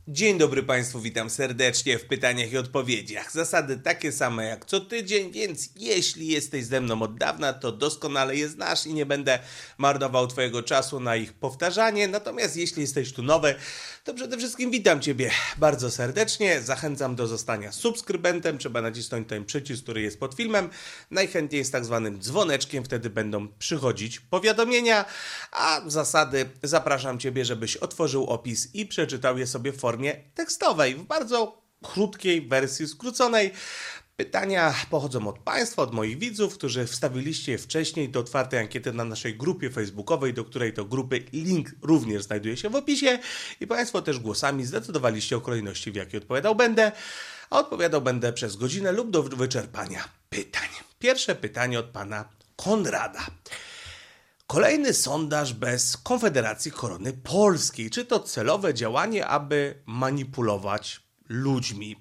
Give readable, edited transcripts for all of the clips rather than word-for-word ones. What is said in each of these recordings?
Dzień dobry Państwu, witam serdecznie w pytaniach i odpowiedziach. Zasady takie same jak co tydzień, więc jeśli jesteś ze mną od dawna, to doskonale je znasz i nie będę marnował Twojego czasu na ich powtarzanie. Natomiast jeśli jesteś tu nowy, to przede wszystkim witam Ciebie bardzo serdecznie. Zachęcam do zostania subskrybentem. Trzeba nacisnąć ten przycisk, który jest pod filmem. Najchętniej z tak zwanym dzwoneczkiem, wtedy będą przychodzić powiadomienia. A zasady zapraszam Ciebie, żebyś otworzył opis i przeczytał je sobie w formie tekstowej, w bardzo krótkiej wersji skróconej. Pytania pochodzą od Państwa, od moich widzów, którzy wstawiliście je wcześniej do otwartej ankiety na naszej grupie facebookowej, do której to grupy link również znajduje się w opisie i Państwo też głosami zdecydowaliście o kolejności, w jakiej odpowiadał będę, a odpowiadał będę przez godzinę lub do wyczerpania pytań. Pierwsze pytanie od Pana Konrada. Kolejny sondaż bez Konfederacji Korony Polskiej. Czy to celowe działanie, aby manipulować ludźmi?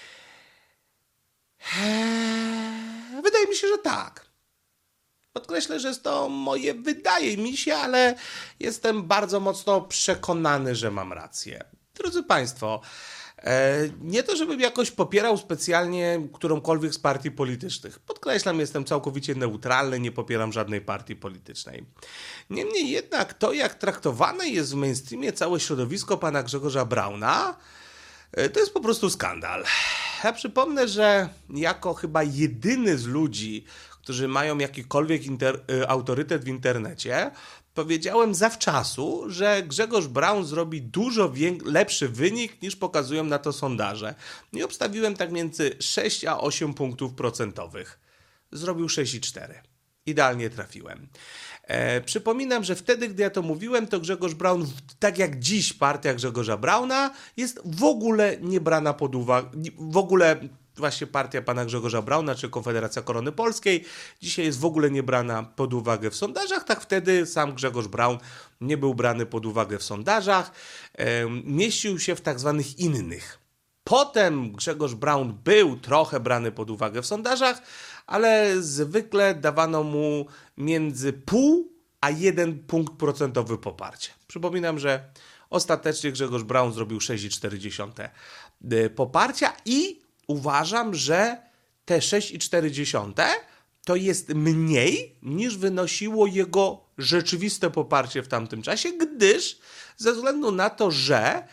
Wydaje mi się, że tak. Podkreślę, że jest to moje wydaje mi się, ale jestem bardzo mocno przekonany, że mam rację. Drodzy Państwo, nie to, żebym jakoś popierał specjalnie którąkolwiek z partii politycznych. Podkreślam, jestem całkowicie neutralny, nie popieram żadnej partii politycznej. Niemniej jednak to, jak traktowane jest w mainstreamie całe środowisko pana Grzegorza Brauna, to jest po prostu skandal. Ja przypomnę, że jako chyba jedyny z ludzi, którzy mają jakikolwiek autorytet w internecie, powiedziałem zawczasu, że Grzegorz Braun zrobi dużo lepszy wynik niż pokazują na to sondaże. I obstawiłem tak między 6 a 8 punktów procentowych. Zrobił 6,4. Idealnie trafiłem. Przypominam, że wtedy, gdy ja to mówiłem, to Grzegorz Braun, tak jak dziś partia Grzegorza Brauna, jest w ogóle nie brana pod uwagę, w ogóle właśnie partia pana Grzegorza Brauna, czy Konfederacja Korony Polskiej, dzisiaj jest w ogóle nie brana pod uwagę w sondażach. Tak wtedy sam Grzegorz Braun nie był brany pod uwagę w sondażach, mieścił się w tak zwanych innych. Potem Grzegorz Braun był trochę brany pod uwagę w sondażach, ale zwykle dawano mu między 0,5 a 1 punkt procentowy poparcie. Przypominam, że ostatecznie Grzegorz Braun zrobił 6,4 poparcia i uważam, że te 6,4 to jest mniej niż wynosiło jego rzeczywiste poparcie w tamtym czasie, gdyż ze względu na to, że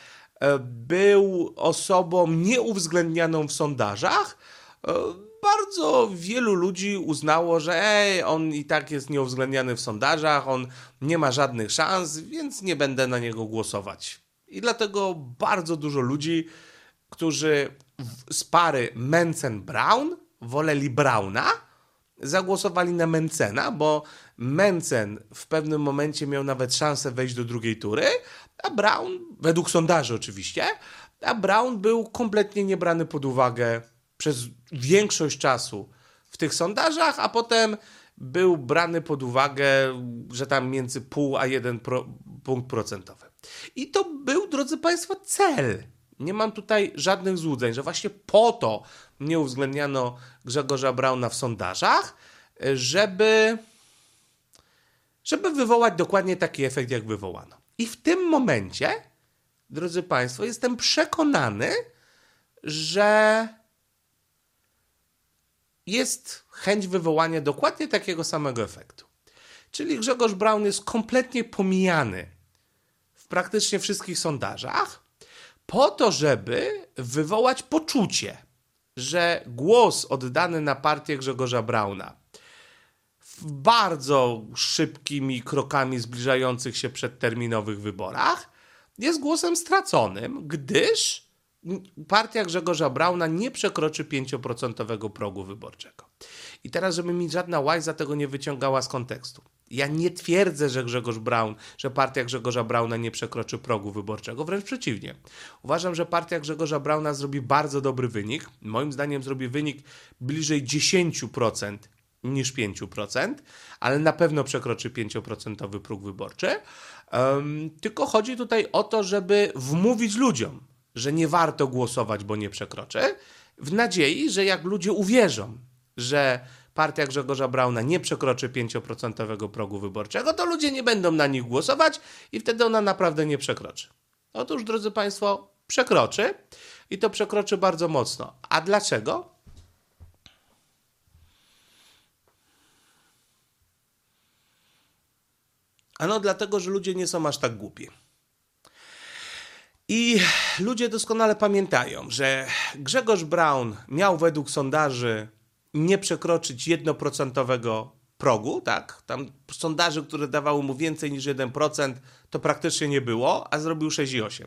był osobą nieuwzględnianą w sondażach, bardzo wielu ludzi uznało, że on i tak jest nieuwzględniany w sondażach, on nie ma żadnych szans, więc nie będę na niego głosować. I dlatego bardzo dużo ludzi, którzy z pary Mencen-Braun woleli Brauna, zagłosowali na Mencena, bo Mencen w pewnym momencie miał nawet szansę wejść do drugiej tury, a Braun, według sondaży oczywiście, a Braun był kompletnie niebrany pod uwagę przez większość czasu w tych sondażach, a potem był brany pod uwagę, że tam między 0,5 a 1 punkt procentowy. I to był, drodzy Państwo, cel. Nie mam tutaj żadnych złudzeń, że właśnie po to nie uwzględniano Grzegorza Brauna w sondażach, żeby wywołać dokładnie taki efekt, jak wywołano. I w tym momencie, drodzy Państwo, jestem przekonany, że jest chęć wywołania dokładnie takiego samego efektu. Czyli Grzegorz Braun jest kompletnie pomijany w praktycznie wszystkich sondażach, po to, żeby wywołać poczucie, że głos oddany na partię Grzegorza Brauna w bardzo szybkimi krokami zbliżających się przedterminowych wyborach jest głosem straconym, gdyż partia Grzegorza Brauna nie przekroczy 5% progu wyborczego. I teraz, żeby mi żadna łajza tego nie wyciągała z kontekstu. Ja nie twierdzę, że partia Grzegorza Brauna nie przekroczy progu wyborczego, wręcz przeciwnie. Uważam, że partia Grzegorza Brauna zrobi bardzo dobry wynik. Moim zdaniem zrobi wynik bliżej 10% niż 5%, ale na pewno przekroczy 5% próg wyborczy. Tylko chodzi tutaj o to, żeby wmówić ludziom, że nie warto głosować, bo nie przekroczy, w nadziei, że jak ludzie uwierzą, że partia Grzegorza Brauna nie przekroczy 5% progu wyborczego, to ludzie nie będą na nich głosować i wtedy ona naprawdę nie przekroczy. Otóż, drodzy Państwo, przekroczy i to przekroczy bardzo mocno. A dlaczego? Ano dlatego, że ludzie nie są aż tak głupi. I ludzie doskonale pamiętają, że Grzegorz Braun miał według sondaży nie przekroczyć 1% progu, tak? Tam sondaży, które dawały mu więcej niż 1%, to praktycznie nie było, a zrobił 6,8%.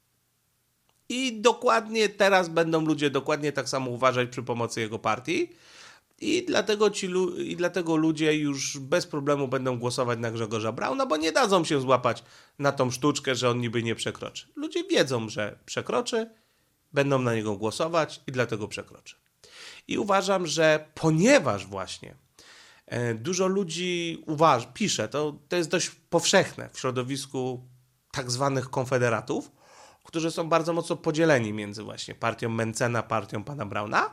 I dokładnie teraz będą ludzie dokładnie tak samo uważać przy pomocy jego partii. I dlatego ludzie już bez problemu będą głosować na Grzegorza Brauna, bo nie dadzą się złapać na tą sztuczkę, że on niby nie przekroczy. Ludzie wiedzą, że przekroczy, będą na niego głosować i dlatego przekroczy. I uważam, że ponieważ właśnie dużo ludzi pisze, to jest dość powszechne w środowisku tak zwanych konfederatów, którzy są bardzo mocno podzieleni między właśnie partią Mentzena, partią pana Brauna.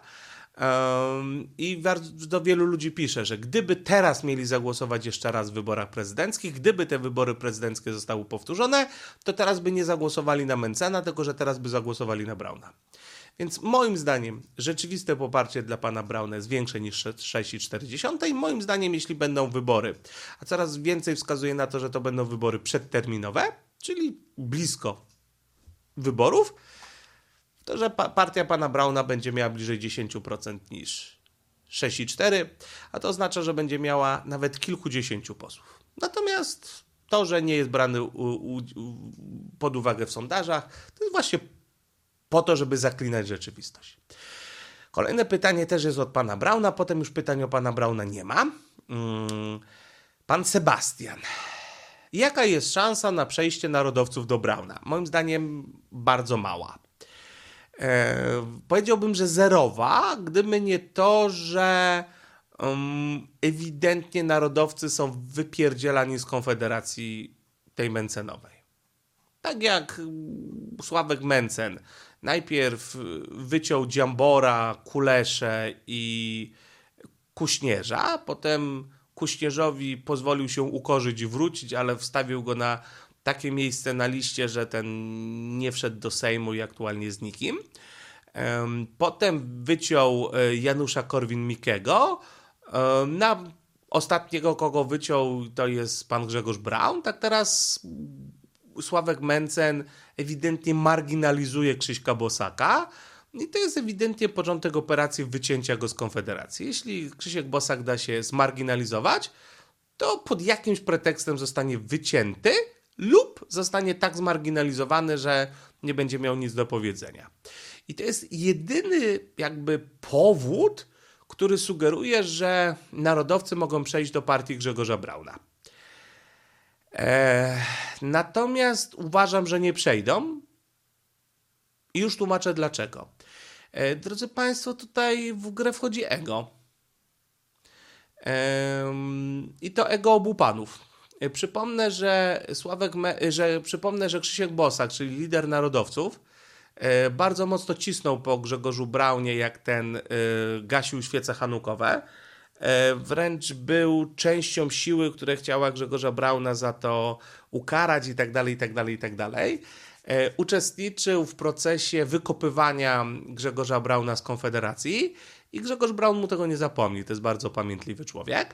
I bardzo wielu ludzi pisze, że gdyby teraz mieli zagłosować jeszcze raz w wyborach prezydenckich, gdyby te wybory prezydenckie zostały powtórzone, to teraz by nie zagłosowali na Mentzena, tylko że teraz by zagłosowali na Brauna. Więc moim zdaniem rzeczywiste poparcie dla pana Brauna jest większe niż 6,4 i moim zdaniem jeśli będą wybory, a coraz więcej wskazuje na to, że to będą wybory przedterminowe, czyli blisko wyborów, to że partia pana Brauna będzie miała bliżej 10% niż 6,4, a to oznacza, że będzie miała nawet kilkudziesięciu posłów. Natomiast to, że nie jest brany pod uwagę w sondażach, to jest właśnie po to, żeby zaklinać rzeczywistość. Kolejne pytanie też jest od pana Brauna, potem już pytań o pana Brauna nie ma. Pan Sebastian. Jaka jest szansa na przejście narodowców do Brauna? Moim zdaniem bardzo mała. Powiedziałbym, że zerowa, gdyby nie to, że ewidentnie narodowcy są wypierdzielani z Konfederacji tej Mentzenowej. Tak jak Sławek Mentzen najpierw wyciął Dziambora, Kuleszę i Kuśnierza, potem Kuśnierzowi pozwolił się ukorzyć i wrócić, ale wstawił go na takie miejsce na liście, że ten nie wszedł do Sejmu i aktualnie z nikim. Potem wyciął Janusza Korwin-Mikkego. Na ostatniego, kogo wyciął, to jest pan Grzegorz Braun. Tak teraz Sławek Mentzen ewidentnie marginalizuje Krzyśka Bosaka i to jest ewidentnie początek operacji wycięcia go z Konfederacji. Jeśli Krzysiek Bosak da się zmarginalizować, to pod jakimś pretekstem zostanie wycięty lub zostanie tak zmarginalizowany, że nie będzie miał nic do powiedzenia. I to jest jedyny jakby powód, który sugeruje, że narodowcy mogą przejść do partii Grzegorza Brauna. Natomiast uważam, że nie przejdą i już tłumaczę dlaczego. Drodzy Państwo, tutaj w grę wchodzi ego. I to ego obu panów. Przypomnę, że Krzysiek Bosak, czyli lider narodowców, bardzo mocno cisnął po Grzegorzu Braunie, jak ten gasił świece hanukowe. Wręcz był częścią siły, która chciała Grzegorza Brauna za to ukarać i tak dalej. Uczestniczył w procesie wykopywania Grzegorza Brauna z Konfederacji i Grzegorz Braun mu tego nie zapomni. To jest bardzo pamiętliwy człowiek.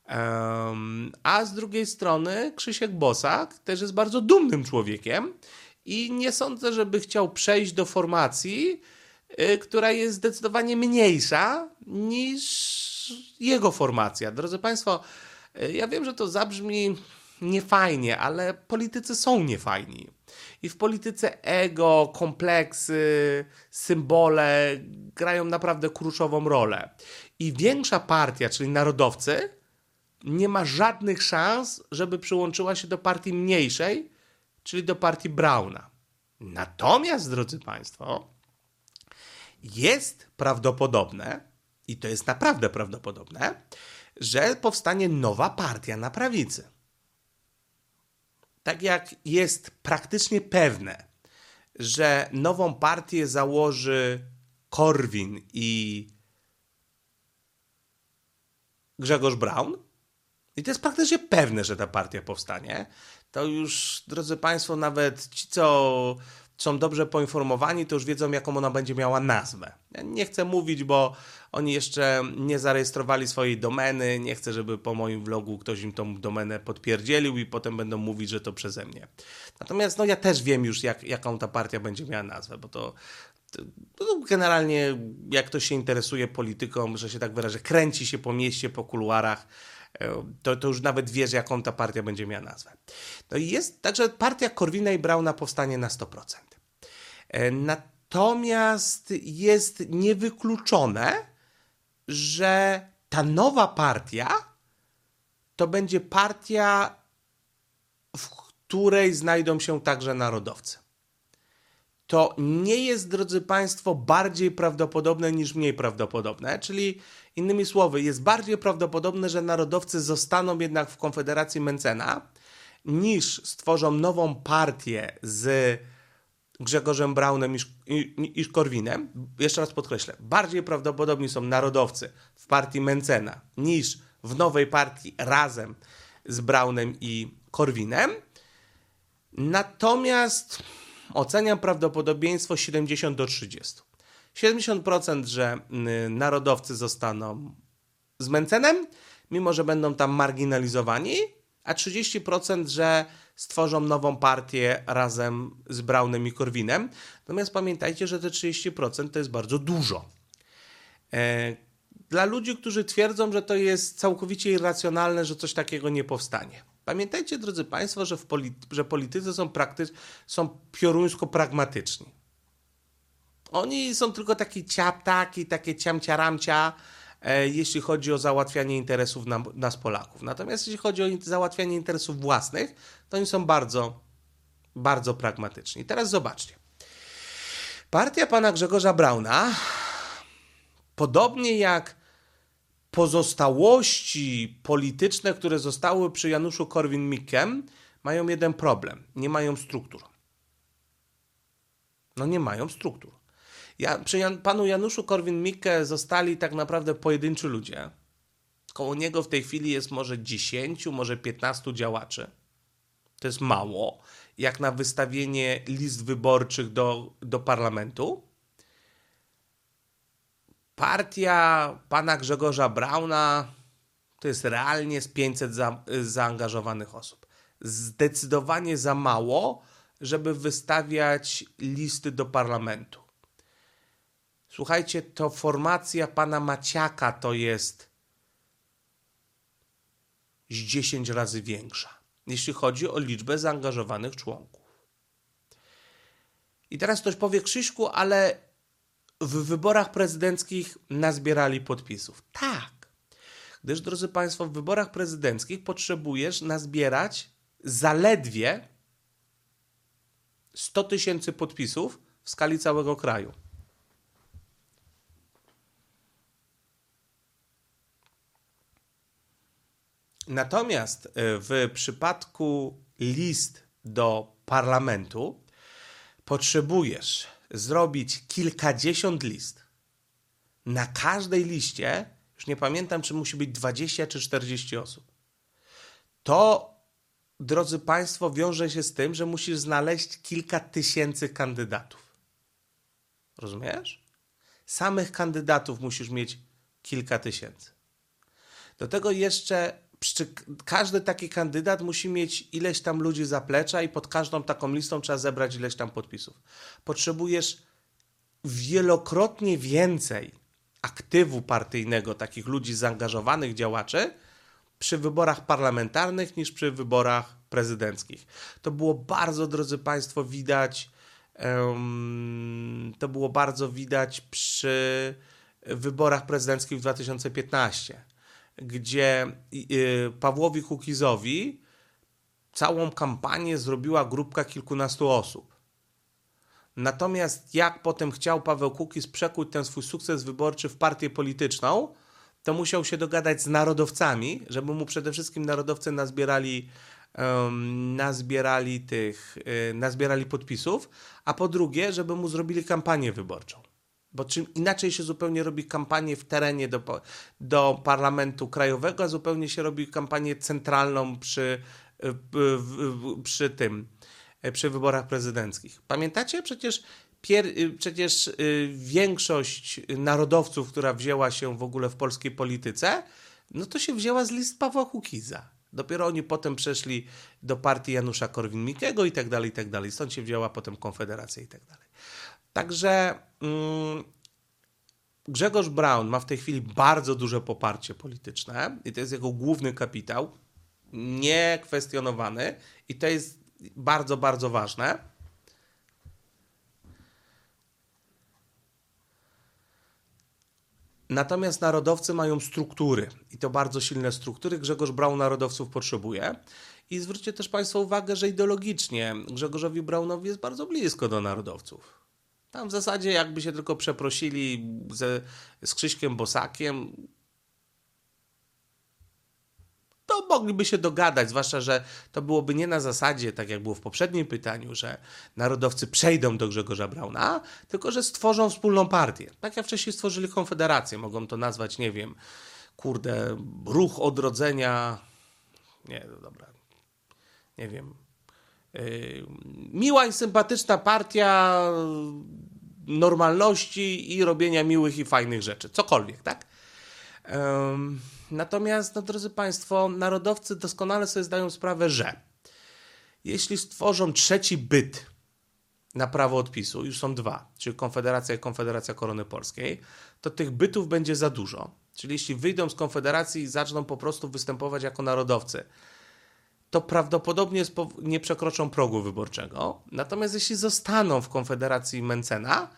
A z drugiej strony Krzysiek Bosak też jest bardzo dumnym człowiekiem i nie sądzę, żeby chciał przejść do formacji, która jest zdecydowanie mniejsza niż jego formacja. Drodzy Państwo, ja wiem, że to zabrzmi niefajnie, ale politycy są niefajni. I w polityce ego, kompleksy, symbole grają naprawdę kluczową rolę. I większa partia, czyli narodowcy, nie ma żadnych szans, żeby przyłączyła się do partii mniejszej, czyli do partii Brauna. Natomiast, drodzy Państwo, jest prawdopodobne, i to jest naprawdę prawdopodobne, że powstanie nowa partia na prawicy. Tak jak jest praktycznie pewne, że nową partię założy Korwin i Grzegorz Braun, i to jest praktycznie pewne, że ta partia powstanie, to już, drodzy Państwo, nawet ci, co są dobrze poinformowani, to już wiedzą, jaką ona będzie miała nazwę. Ja nie chcę mówić, bo oni jeszcze nie zarejestrowali swojej domeny, nie chcę, żeby po moim vlogu ktoś im tą domenę podpierdzielił i potem będą mówić, że to przeze mnie. Natomiast ja też wiem już, jaką ta partia będzie miała nazwę, bo to generalnie jak ktoś się interesuje polityką, że się tak wyrażę, kręci się po mieście, po kuluarach, to już nawet wie, jaką ta partia będzie miała nazwę. No i jest, także partia Korwina i Brauna powstanie na 100%. Natomiast jest niewykluczone, że ta nowa partia to będzie partia, w której znajdą się także narodowcy. To nie jest, drodzy Państwo, bardziej prawdopodobne niż mniej prawdopodobne, czyli innymi słowy, jest bardziej prawdopodobne, że narodowcy zostaną jednak w Konfederacji Mentzena, niż stworzą nową partię z Grzegorzem Braunem i Korwinem. Jeszcze raz podkreślę, bardziej prawdopodobni są narodowcy w partii Mentzena niż w nowej partii razem z Braunem i Korwinem. Natomiast oceniam prawdopodobieństwo 70-30. 70%, że narodowcy zostaną z Mentzenem, mimo że będą tam marginalizowani, a 30%, że stworzą nową partię razem z Braunem i Korwinem. Natomiast pamiętajcie, że te 30% to jest bardzo dużo. Dla ludzi, którzy twierdzą, że to jest całkowicie irracjonalne, że coś takiego nie powstanie. Pamiętajcie, drodzy Państwo, że politycy są pioruńsko pragmatyczni. Oni są tylko taki ciaptaki, takie ciamcia-ramcia, jeśli chodzi o załatwianie interesów nas Polaków. Natomiast jeśli chodzi o załatwianie interesów własnych, to oni są bardzo, bardzo pragmatyczni. Teraz zobaczcie. Partia pana Grzegorza Brauna, podobnie jak pozostałości polityczne, które zostały przy Januszu Korwin-Mikkem, mają jeden problem. Nie mają struktur. Nie mają struktur. Przy panu Januszu Korwin-Mikke zostali tak naprawdę pojedynczy ludzie. Koło niego w tej chwili jest może 10, może 15 działaczy. To jest mało, jak na wystawienie list wyborczych do parlamentu. Partia pana Grzegorza Brauna to jest realnie z 500 zaangażowanych osób. Zdecydowanie za mało, żeby wystawiać listy do parlamentu. Słuchajcie, to formacja pana Maciaka to jest z 10 razy większa, jeśli chodzi o liczbę zaangażowanych członków. I teraz ktoś powie, Krzyśku, ale w wyborach prezydenckich nazbierali podpisów. Tak, gdyż, drodzy Państwo, w wyborach prezydenckich potrzebujesz nazbierać zaledwie 100 000 podpisów w skali całego kraju. Natomiast w przypadku list do parlamentu potrzebujesz zrobić kilkadziesiąt list. Na każdej liście, już nie pamiętam, czy musi być 20 czy 40 osób. To, drodzy Państwo, wiąże się z tym, że musisz znaleźć kilka tysięcy kandydatów. Rozumiesz? Samych kandydatów musisz mieć kilka tysięcy. Do tego jeszcze każdy taki kandydat musi mieć ileś tam ludzi zaplecza i pod każdą taką listą trzeba zebrać ileś tam podpisów. Potrzebujesz wielokrotnie więcej aktywu partyjnego, takich ludzi zaangażowanych działaczy przy wyborach parlamentarnych niż przy wyborach prezydenckich. To było bardzo, drodzy Państwo, widać przy wyborach prezydenckich w 2015, gdzie Pawłowi Kukizowi całą kampanię zrobiła grupka kilkunastu osób. Natomiast jak potem chciał Paweł Kukiz przekuć ten swój sukces wyborczy w partię polityczną, to musiał się dogadać z narodowcami, żeby mu przede wszystkim narodowcy nazbierali podpisów, a po drugie, żeby mu zrobili kampanię wyborczą. Bo czym inaczej się zupełnie robi kampanię w terenie do Parlamentu Krajowego, a zupełnie się robi kampanię centralną przy przy wyborach prezydenckich. Pamiętacie? Przecież większość narodowców, która wzięła się w ogóle w polskiej polityce, no to się wzięła z list Pawła Kukiza. Dopiero oni potem przeszli do partii Janusza Korwin-Mikkego i tak dalej, i tak dalej. Stąd się wzięła potem Konfederacja i tak dalej. Także Grzegorz Braun ma w tej chwili bardzo duże poparcie polityczne i to jest jego główny kapitał, niekwestionowany i to jest bardzo, bardzo ważne. Natomiast narodowcy mają struktury i to bardzo silne struktury. Grzegorz Braun narodowców potrzebuje. I zwróćcie też Państwo uwagę, że ideologicznie Grzegorzowi Braunowi jest bardzo blisko do narodowców. Tam w zasadzie jakby się tylko przeprosili z Krzyśkiem Bosakiem, to mogliby się dogadać, zwłaszcza, że to byłoby nie na zasadzie, tak jak było w poprzednim pytaniu, że narodowcy przejdą do Grzegorza Brauna, tylko że stworzą wspólną partię. Tak jak wcześniej stworzyli Konfederację, mogą to nazwać, nie wiem, Ruch Odrodzenia, nie, no dobra, nie wiem, miła i sympatyczna partia normalności i robienia miłych i fajnych rzeczy, cokolwiek, tak? Natomiast, no, drodzy Państwo, narodowcy doskonale sobie zdają sprawę, że jeśli stworzą trzeci byt na prawo odpisu, już są dwa, czyli Konfederacja i Konfederacja Korony Polskiej, to tych bytów będzie za dużo. Czyli jeśli wyjdą z Konfederacji i zaczną po prostu występować jako narodowcy, to prawdopodobnie nie przekroczą progu wyborczego. Natomiast jeśli zostaną w Konfederacji Mentzena,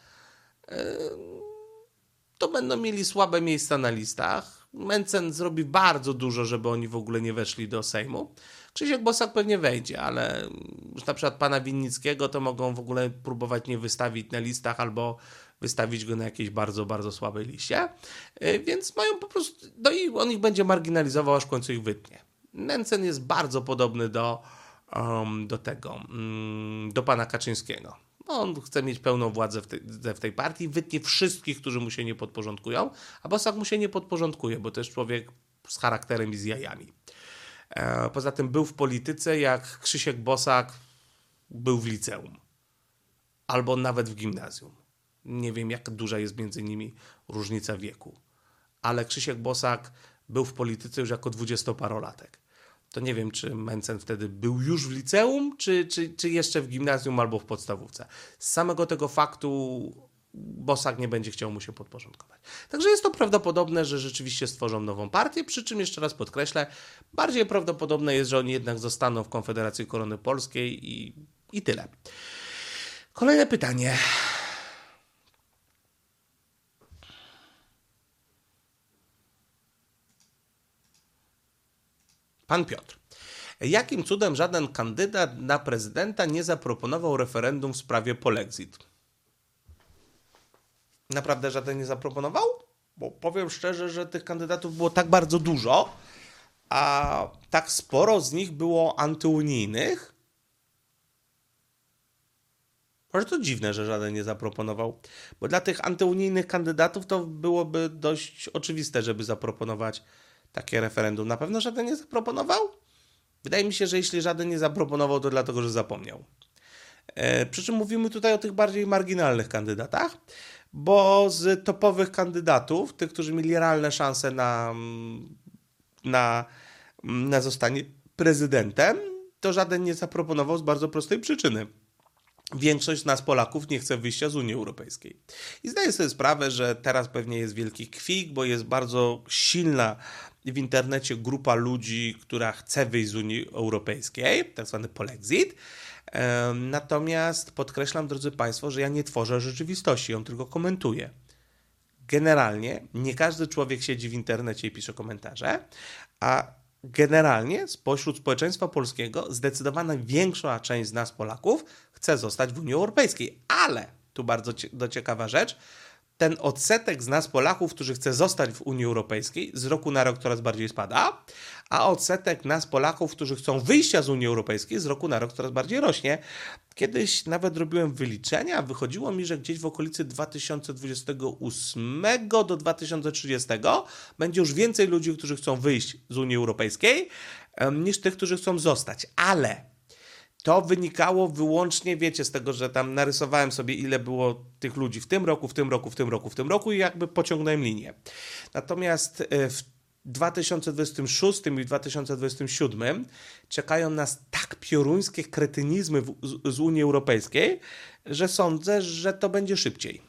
to będą mieli słabe miejsca na listach. Mentzen zrobi bardzo dużo, żeby oni w ogóle nie weszli do Sejmu. Krzysiek Bosak pewnie wejdzie, ale już na przykład pana Winnickiego to mogą w ogóle próbować nie wystawić na listach albo wystawić go na jakiejś bardzo, bardzo słabej liście. Więc mają po prostu... No i on ich będzie marginalizował, aż w końcu ich wytnie. Mentzen jest bardzo podobny do pana Kaczyńskiego. On chce mieć pełną władzę w tej partii, wytnie wszystkich, którzy mu się nie podporządkują, a Bosak mu się nie podporządkuje, bo to jest człowiek z charakterem i z jajami. Poza tym był w polityce, jak Krzysiek Bosak był w liceum. Albo nawet w gimnazjum. Nie wiem, jak duża jest między nimi różnica wieku. Ale Krzysiek Bosak był w polityce już jako 20-parolatek. To nie wiem, czy Mentzen wtedy był już w liceum, czy jeszcze w gimnazjum albo w podstawówce. Z samego tego faktu Bosak nie będzie chciał mu się podporządkować. Także jest to prawdopodobne, że rzeczywiście stworzą nową partię, przy czym jeszcze raz podkreślę, bardziej prawdopodobne jest, że oni jednak zostaną w Konfederacji Korony Polskiej i tyle. Kolejne pytanie. Pan Piotr. Jakim cudem żaden kandydat na prezydenta nie zaproponował referendum w sprawie polexit? Naprawdę żaden nie zaproponował? Bo powiem szczerze, że tych kandydatów było tak bardzo dużo, a tak sporo z nich było antyunijnych. Może to dziwne, że żaden nie zaproponował, bo dla tych antyunijnych kandydatów to byłoby dość oczywiste, żeby zaproponować takie referendum. Na pewno żaden nie zaproponował? Wydaje mi się, że jeśli żaden nie zaproponował, to dlatego, że zapomniał. Przy czym mówimy tutaj o tych bardziej marginalnych kandydatach, bo z topowych kandydatów, tych, którzy mieli realne szanse na zostanie prezydentem, to żaden nie zaproponował z bardzo prostej przyczyny. Większość z nas, Polaków, nie chce wyjścia z Unii Europejskiej. I zdaję sobie sprawę, że teraz pewnie jest wielki kwik, bo jest bardzo silna w internecie grupa ludzi, która chce wyjść z Unii Europejskiej, tak zwany polexit. Natomiast podkreślam, drodzy Państwo, że ja nie tworzę rzeczywistości, ją tylko komentuję. Generalnie nie każdy człowiek siedzi w internecie i pisze komentarze, a generalnie spośród społeczeństwa polskiego zdecydowana większa część z nas, Polaków, chce zostać w Unii Europejskiej. Ale, tu bardzo ciekawa rzecz, ten odsetek z nas, Polaków, którzy chce zostać w Unii Europejskiej, z roku na rok coraz bardziej spada, a odsetek nas, Polaków, którzy chcą wyjścia z Unii Europejskiej, z roku na rok coraz bardziej rośnie. Kiedyś nawet robiłem wyliczenia, wychodziło mi, że gdzieś w okolicy 2028 do 2030 będzie już więcej ludzi, którzy chcą wyjść z Unii Europejskiej, niż tych, którzy chcą zostać. Ale to wynikało wyłącznie, wiecie, z tego, że tam narysowałem sobie, ile było tych ludzi w tym roku, w tym roku, w tym roku, w tym roku i jakby pociągnąłem linię. Natomiast w 2026 i 2027 czekają nas tak pioruńskie kretynizmy z Unii Europejskiej, że sądzę, że to będzie szybciej.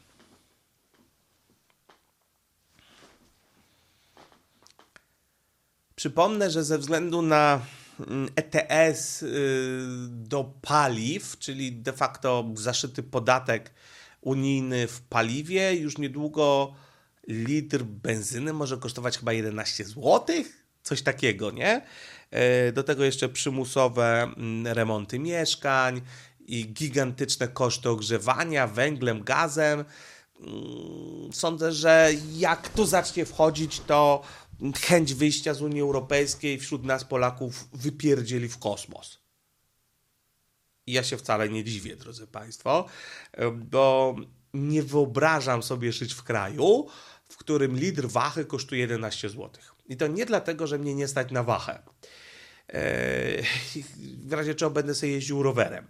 Przypomnę, że ze względu na ETS do paliw, czyli de facto zaszyty podatek unijny w paliwie, już niedługo litr benzyny może kosztować chyba 11 zł, coś takiego, nie? Do tego jeszcze przymusowe remonty mieszkań i gigantyczne koszty ogrzewania węglem, gazem. Sądzę, że jak to zacznie wchodzić, to chęć wyjścia z Unii Europejskiej wśród nas Polaków wypierdzieli w kosmos. I ja się wcale nie dziwię, drodzy Państwo, bo nie wyobrażam sobie żyć w kraju, w którym litr wachy kosztuje 11 zł. I to nie dlatego, że mnie nie stać na wachę. W razie czego będę sobie jeździł rowerem.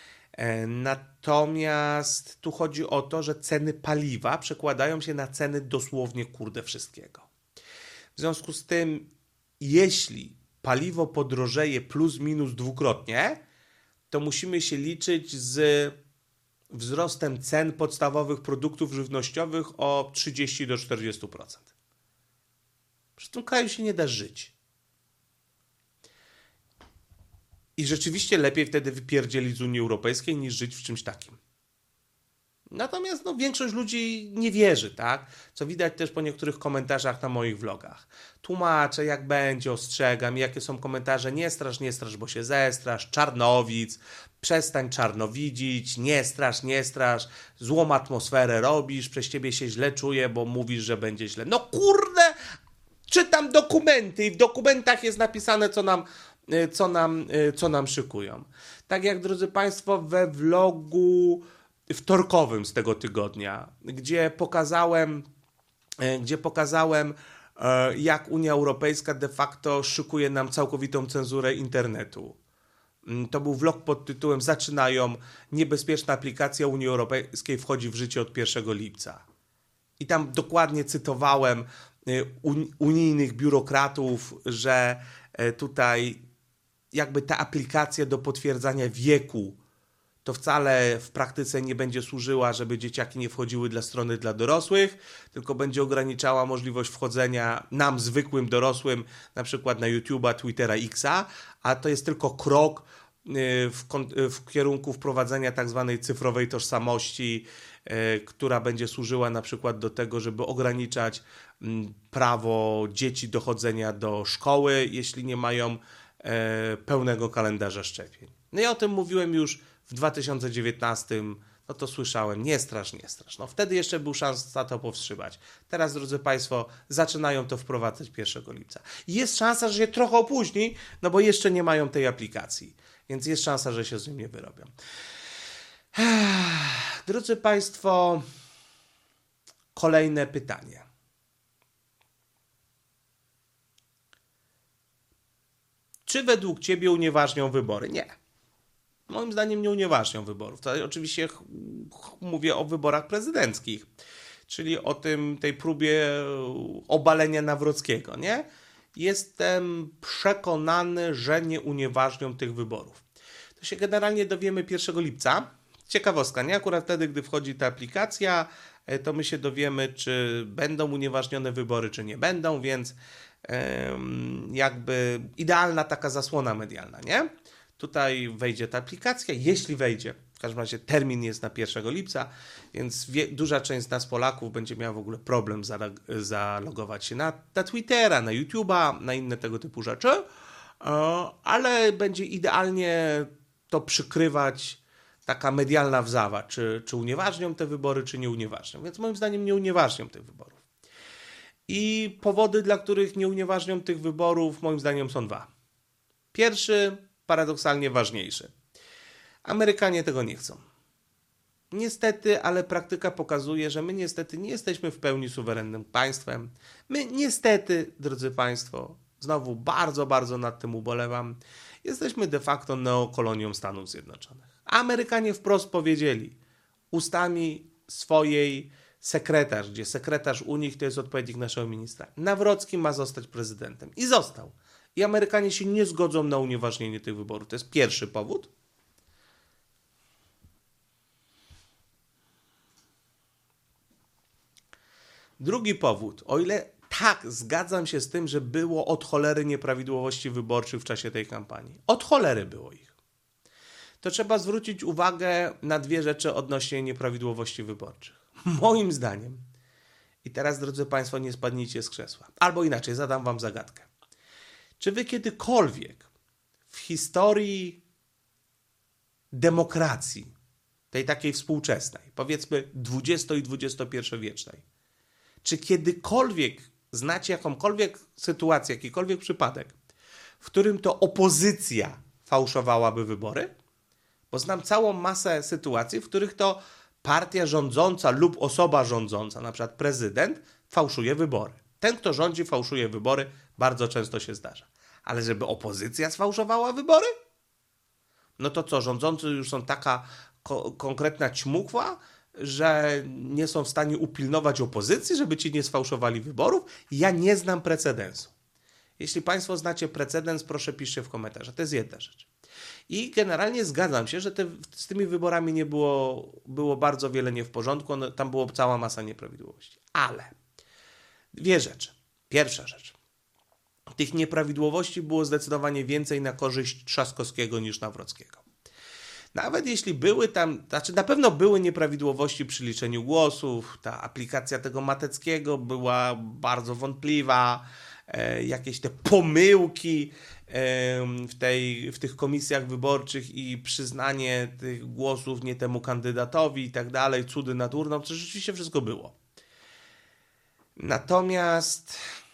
Natomiast tu chodzi o to, że ceny paliwa przekładają się na ceny dosłownie wszystkiego. W związku z tym, jeśli paliwo podrożeje plus minus dwukrotnie, to musimy się liczyć z wzrostem cen podstawowych produktów żywnościowych o 30 do 40%. W tym kraju się nie da żyć. I rzeczywiście lepiej wtedy wypierdzielić z Unii Europejskiej niż żyć w czymś takim. Natomiast większość ludzi nie wierzy, tak? Co widać też po niektórych komentarzach na moich vlogach. Tłumaczę, jak będzie, ostrzegam, jakie są komentarze. Nie strasz, bo się zestrasz, czarnowic, przestań czarnowidzić, nie strasz, złą atmosferę robisz, przez ciebie się źle czuję, bo mówisz, że będzie źle. No kurde, czytam dokumenty i w dokumentach jest napisane, co nam szykują. Tak jak, drodzy Państwo, we vlogu wtorkowym z tego tygodnia, gdzie pokazałem, jak Unia Europejska de facto szykuje nam całkowitą cenzurę internetu. To był vlog pod tytułem "Zaczynają, niebezpieczna aplikacja Unii Europejskiej wchodzi w życie od 1 lipca". I tam dokładnie cytowałem unijnych biurokratów, że tutaj jakby ta aplikacja do potwierdzania wieku to wcale w praktyce nie będzie służyła, żeby dzieciaki nie wchodziły dla strony dla dorosłych, tylko będzie ograniczała możliwość wchodzenia nam, zwykłym dorosłym, na przykład na YouTube'a, Twittera, Xa, a to jest tylko krok w kierunku wprowadzenia tak zwanej cyfrowej tożsamości, która będzie służyła na przykład do tego, żeby ograniczać prawo dzieci do chodzenia do szkoły, jeśli nie mają pełnego kalendarza szczepień. No ja o tym mówiłem już w 2019, no to słyszałem, nie strasz. No wtedy jeszcze był szansa to powstrzymać. Teraz, drodzy Państwo, zaczynają to wprowadzać 1 lipca. Jest szansa, że się trochę opóźni, no bo jeszcze nie mają tej aplikacji, więc jest szansa, że się z nim nie wyrobią. Drodzy Państwo, kolejne pytanie. Czy według Ciebie unieważnią wybory? Nie. Moim zdaniem nie unieważnią wyborów. To oczywiście mówię o wyborach prezydenckich, czyli o tej próbie obalenia Nawrockiego, nie? Jestem przekonany, że nie unieważnią tych wyborów. To się generalnie dowiemy 1 lipca. Ciekawostka, nie? Akurat wtedy, gdy wchodzi ta aplikacja, to my się dowiemy, czy będą unieważnione wybory, czy nie będą, więc jakby idealna taka zasłona medialna, nie? Tutaj wejdzie ta aplikacja, jeśli wejdzie, w każdym razie termin jest na 1 lipca, więc duża część z nas Polaków będzie miała w ogóle problem zalogować się na Twittera, na YouTube'a, na inne tego typu rzeczy, ale będzie idealnie to przykrywać taka medialna wzawa, czy unieważnią te wybory, czy nie unieważnią. Więc moim zdaniem nie unieważnią tych wyborów. I powody, dla których nie unieważnią tych wyborów, moim zdaniem są dwa. Pierwszy, paradoksalnie ważniejszy. Amerykanie tego nie chcą. Niestety, ale praktyka pokazuje, że my niestety nie jesteśmy w pełni suwerennym państwem. My niestety, drodzy Państwo, znowu bardzo, bardzo nad tym ubolewam, jesteśmy de facto neokolonią Stanów Zjednoczonych. Amerykanie wprost powiedzieli ustami swojej sekretarz, gdzie sekretarz u nich to jest odpowiednik naszego ministra. Nawrocki ma zostać prezydentem. I został. I Amerykanie się nie zgodzą na unieważnienie tych wyborów. To jest pierwszy powód. Drugi powód. O ile tak, zgadzam się z tym, że było od cholery nieprawidłowości wyborczych w czasie tej kampanii. Od cholery było ich. To trzeba zwrócić uwagę na dwie rzeczy odnośnie nieprawidłowości wyborczych. Moim zdaniem, i teraz drodzy Państwo, nie spadnijcie z krzesła, albo inaczej, zadam Wam zagadkę. Czy Wy kiedykolwiek w historii demokracji, tej takiej współczesnej, powiedzmy XX i XXI-wiecznej, czy kiedykolwiek znacie jakąkolwiek sytuację, jakikolwiek przypadek, w którym to opozycja fałszowałaby wybory? Bo znam całą masę sytuacji, w których to partia rządząca lub osoba rządząca, na przykład prezydent, fałszuje wybory. Ten, kto rządzi, fałszuje wybory, bardzo często się zdarza. Ale żeby opozycja sfałszowała wybory? No to co, rządzący już są taka konkretna ćmukła, że nie są w stanie upilnować opozycji, żeby ci nie sfałszowali wyborów? Ja nie znam precedensu. Jeśli Państwo znacie precedens, proszę piszcie w komentarzach. To jest jedna rzecz. I generalnie zgadzam się, że z tymi wyborami nie było bardzo wiele nie w porządku, tam była cała masa nieprawidłowości. Ale dwie rzeczy. Pierwsza rzecz. Tych nieprawidłowości było zdecydowanie więcej na korzyść Trzaskowskiego niż Nawrockiego. Nawet jeśli były tam, znaczy na pewno były nieprawidłowości przy liczeniu głosów, ta aplikacja tego Mateckiego była bardzo wątpliwa, jakieś te pomyłki w tych komisjach wyborczych i przyznanie tych głosów nie temu kandydatowi i tak dalej, cudy nad urną, to rzeczywiście wszystko było. Natomiast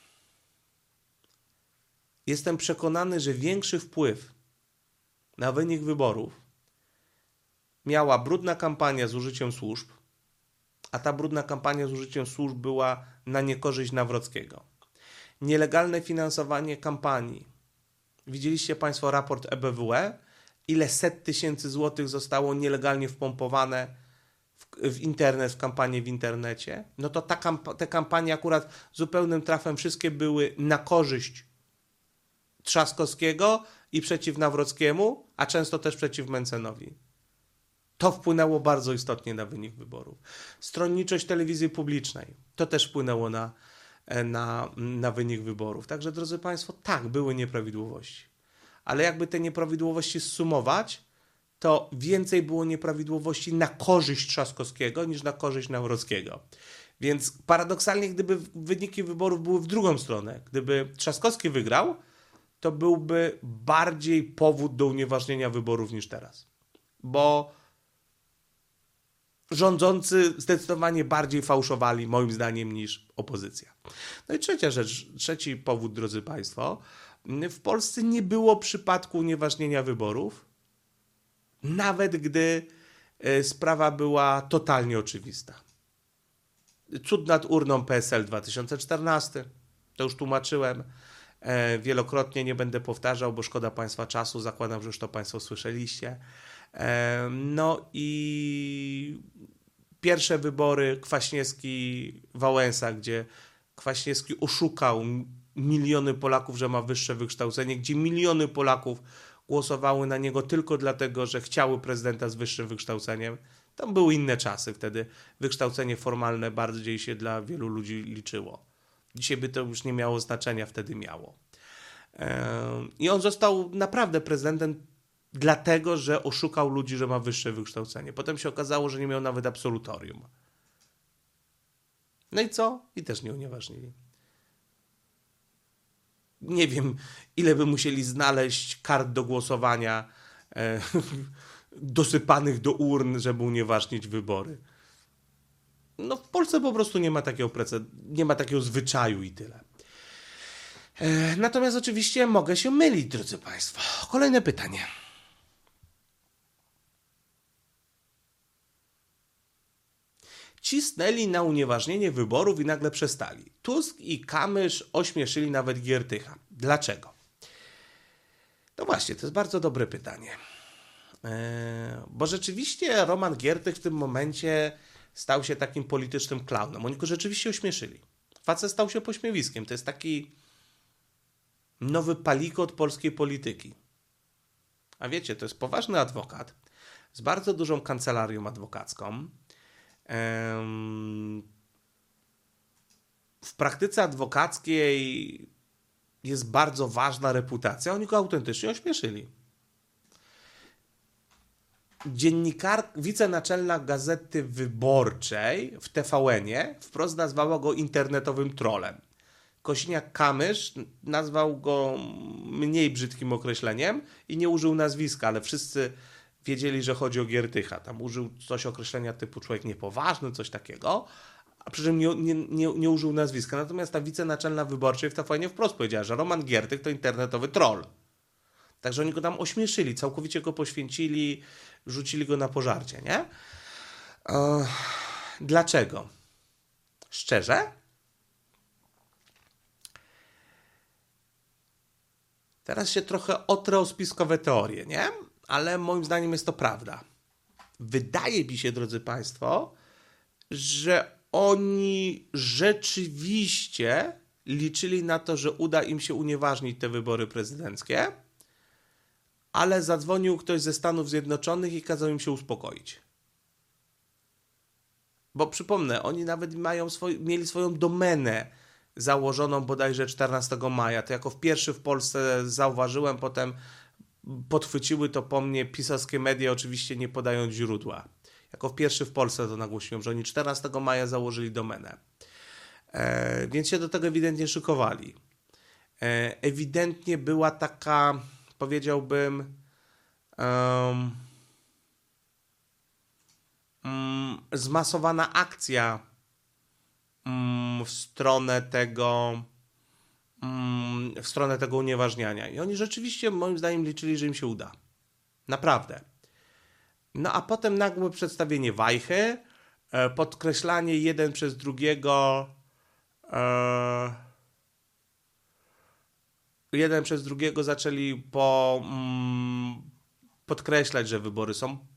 jestem przekonany, że większy wpływ na wynik wyborów miała brudna kampania z użyciem służb, a ta brudna kampania z użyciem służb była na niekorzyść Nawrockiego. Nielegalne finansowanie kampanii. Widzieliście Państwo raport EBWE? Ile set tysięcy złotych zostało nielegalnie wpompowane w internet, w kampanię w internecie? No to te kampanie akurat zupełnym trafem wszystkie były na korzyść Trzaskowskiego i przeciw Nawrockiemu, a często też przeciw Mentzenowi. To wpłynęło bardzo istotnie na wynik wyborów. Stronniczość telewizji publicznej. To też wpłynęło na wynik wyborów. Także, drodzy Państwo, tak, były nieprawidłowości. Ale jakby te nieprawidłowości zsumować, to więcej było nieprawidłowości na korzyść Trzaskowskiego niż na korzyść Nawrockiego. Więc paradoksalnie, gdyby wyniki wyborów były w drugą stronę, gdyby Trzaskowski wygrał, to byłby bardziej powód do unieważnienia wyborów niż teraz. Bo rządzący zdecydowanie bardziej fałszowali, moim zdaniem, niż opozycja. No i trzecia rzecz, trzeci powód, drodzy Państwo. W Polsce nie było przypadku unieważnienia wyborów, nawet gdy sprawa była totalnie oczywista. Cud nad urną PSL 2014, to już tłumaczyłem wielokrotnie, nie będę powtarzał, bo szkoda Państwa czasu, zakładam, że już to Państwo słyszeliście. No i pierwsze wybory Kwaśniewski-Wałęsa, gdzie Kwaśniewski oszukał miliony Polaków, że ma wyższe wykształcenie, gdzie miliony Polaków głosowały na niego tylko dlatego, że chciały prezydenta z wyższym wykształceniem. Tam były inne czasy, wtedy wykształcenie formalne bardziej się dla wielu ludzi liczyło. Dzisiaj by to już nie miało znaczenia, wtedy miało. I on został naprawdę prezydentem dlatego, że oszukał ludzi, że ma wyższe wykształcenie. Potem się okazało, że nie miał nawet absolutorium. No i co? I też nie unieważnili. Nie wiem, ile by musieli znaleźć kart do głosowania dosypanych do urn, żeby unieważnić wybory. No w Polsce po prostu nie ma takiego zwyczaju i tyle. Natomiast oczywiście mogę się mylić, drodzy Państwo. Kolejne pytanie. Cisnęli na unieważnienie wyborów i nagle przestali. Tusk i Kamysz ośmieszyli nawet Giertycha. Dlaczego? No właśnie, to jest bardzo dobre pytanie. Bo rzeczywiście Roman Giertych w tym momencie stał się takim politycznym klaunem. Oni go rzeczywiście ośmieszyli. Facet stał się pośmiewiskiem. To jest taki nowy palikot polskiej polityki. A wiecie, to jest poważny adwokat z bardzo dużą kancelarią adwokacką. W praktyce adwokackiej jest bardzo ważna reputacja. Oni go autentycznie ośmieszyli. Wicenaczelna Gazety Wyborczej w TVN-ie wprost nazwała go internetowym trollem. Kosiniak-Kamysz nazwał go mniej brzydkim określeniem i nie użył nazwiska, ale wszyscy wiedzieli, że chodzi o Giertycha. Tam użył coś określenia typu człowiek niepoważny, coś takiego, a przy czym nie użył nazwiska. Natomiast ta wicenaczelna Wyborczej w TVN-ie wprost powiedziała, że Roman Giertych to internetowy troll. Także oni go tam ośmieszyli, całkowicie go poświęcili, rzucili go na pożarcie, nie? Dlaczego? Szczerze? Teraz się trochę otrę o spiskowe teorie, nie? Ale moim zdaniem jest to prawda. Wydaje mi się, drodzy Państwo, że oni rzeczywiście liczyli na to, że uda im się unieważnić te wybory prezydenckie, ale zadzwonił ktoś ze Stanów Zjednoczonych i kazał im się uspokoić. Bo przypomnę, oni nawet mieli swoją domenę założoną bodajże 14 maja. To jako pierwszy w Polsce zauważyłem, potem podchwyciły to po mnie pisowskie media, oczywiście nie podając źródła. Jako pierwszy w Polsce to nagłośniłem, że oni 14 maja założyli domenę. Więc się do tego ewidentnie szykowali. Ewidentnie była taka, powiedziałbym, zmasowana akcja w stronę tego unieważniania. I oni rzeczywiście, moim zdaniem, liczyli, że im się uda. Naprawdę. No a potem nagłe przedstawienie wajchy, podkreślanie jeden przez drugiego, zaczęli podkreślać, że wybory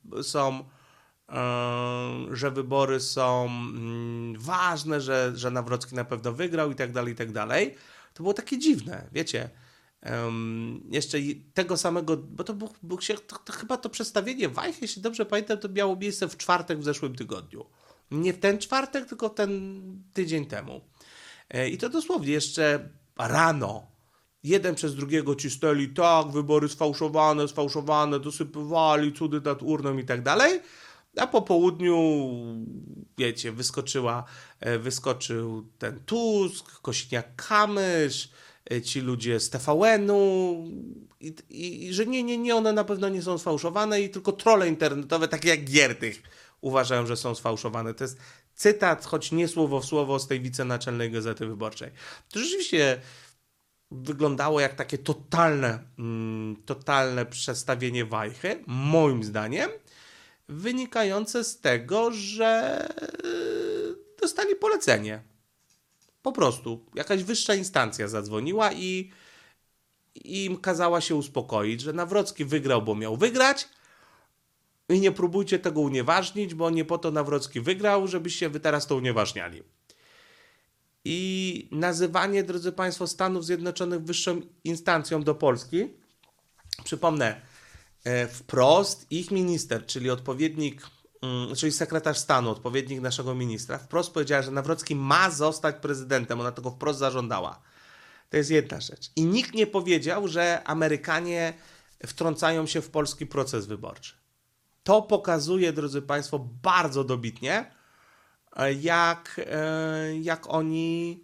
są ważne, że Nawrocki na pewno wygrał i tak dalej, i tak dalej. To było takie dziwne, wiecie. Jeszcze tego samego, bo to chyba to przedstawienie wajchy, jeśli dobrze pamiętam, to miało miejsce w czwartek w zeszłym tygodniu. Nie w ten czwartek, tylko ten tydzień temu. I to dosłownie jeszcze rano. Jeden przez drugiego cisnęli, tak, wybory sfałszowane, dosypywali cudy nad urną i tak dalej. A po południu, wiecie, wyskoczył ten Tusk, Kosiniak-Kamysz, ci ludzie z TVN-u i że nie, one na pewno nie są sfałszowane i tylko trolle internetowe, takie jak Giertych, uważają, że są sfałszowane. To jest cytat, choć nie słowo w słowo, z tej wicenaczelnej Gazety Wyborczej. To rzeczywiście wyglądało jak takie totalne przestawienie wajchy, moim zdaniem, wynikające z tego, że dostali polecenie. Po prostu. Jakaś wyższa instancja zadzwoniła i im kazała się uspokoić, że Nawrocki wygrał, bo miał wygrać i nie próbujcie tego unieważnić, bo nie po to Nawrocki wygrał, żebyście wy teraz to unieważniali. I nazywanie, drodzy Państwo, Stanów Zjednoczonych wyższą instancją do Polski, przypomnę, wprost ich minister, czyli sekretarz stanu, odpowiednik naszego ministra, wprost powiedziała, że Nawrocki ma zostać prezydentem. Ona tego wprost zażądała. To jest jedna rzecz. I nikt nie powiedział, że Amerykanie wtrącają się w polski proces wyborczy. To pokazuje, drodzy Państwo, bardzo dobitnie, jak oni,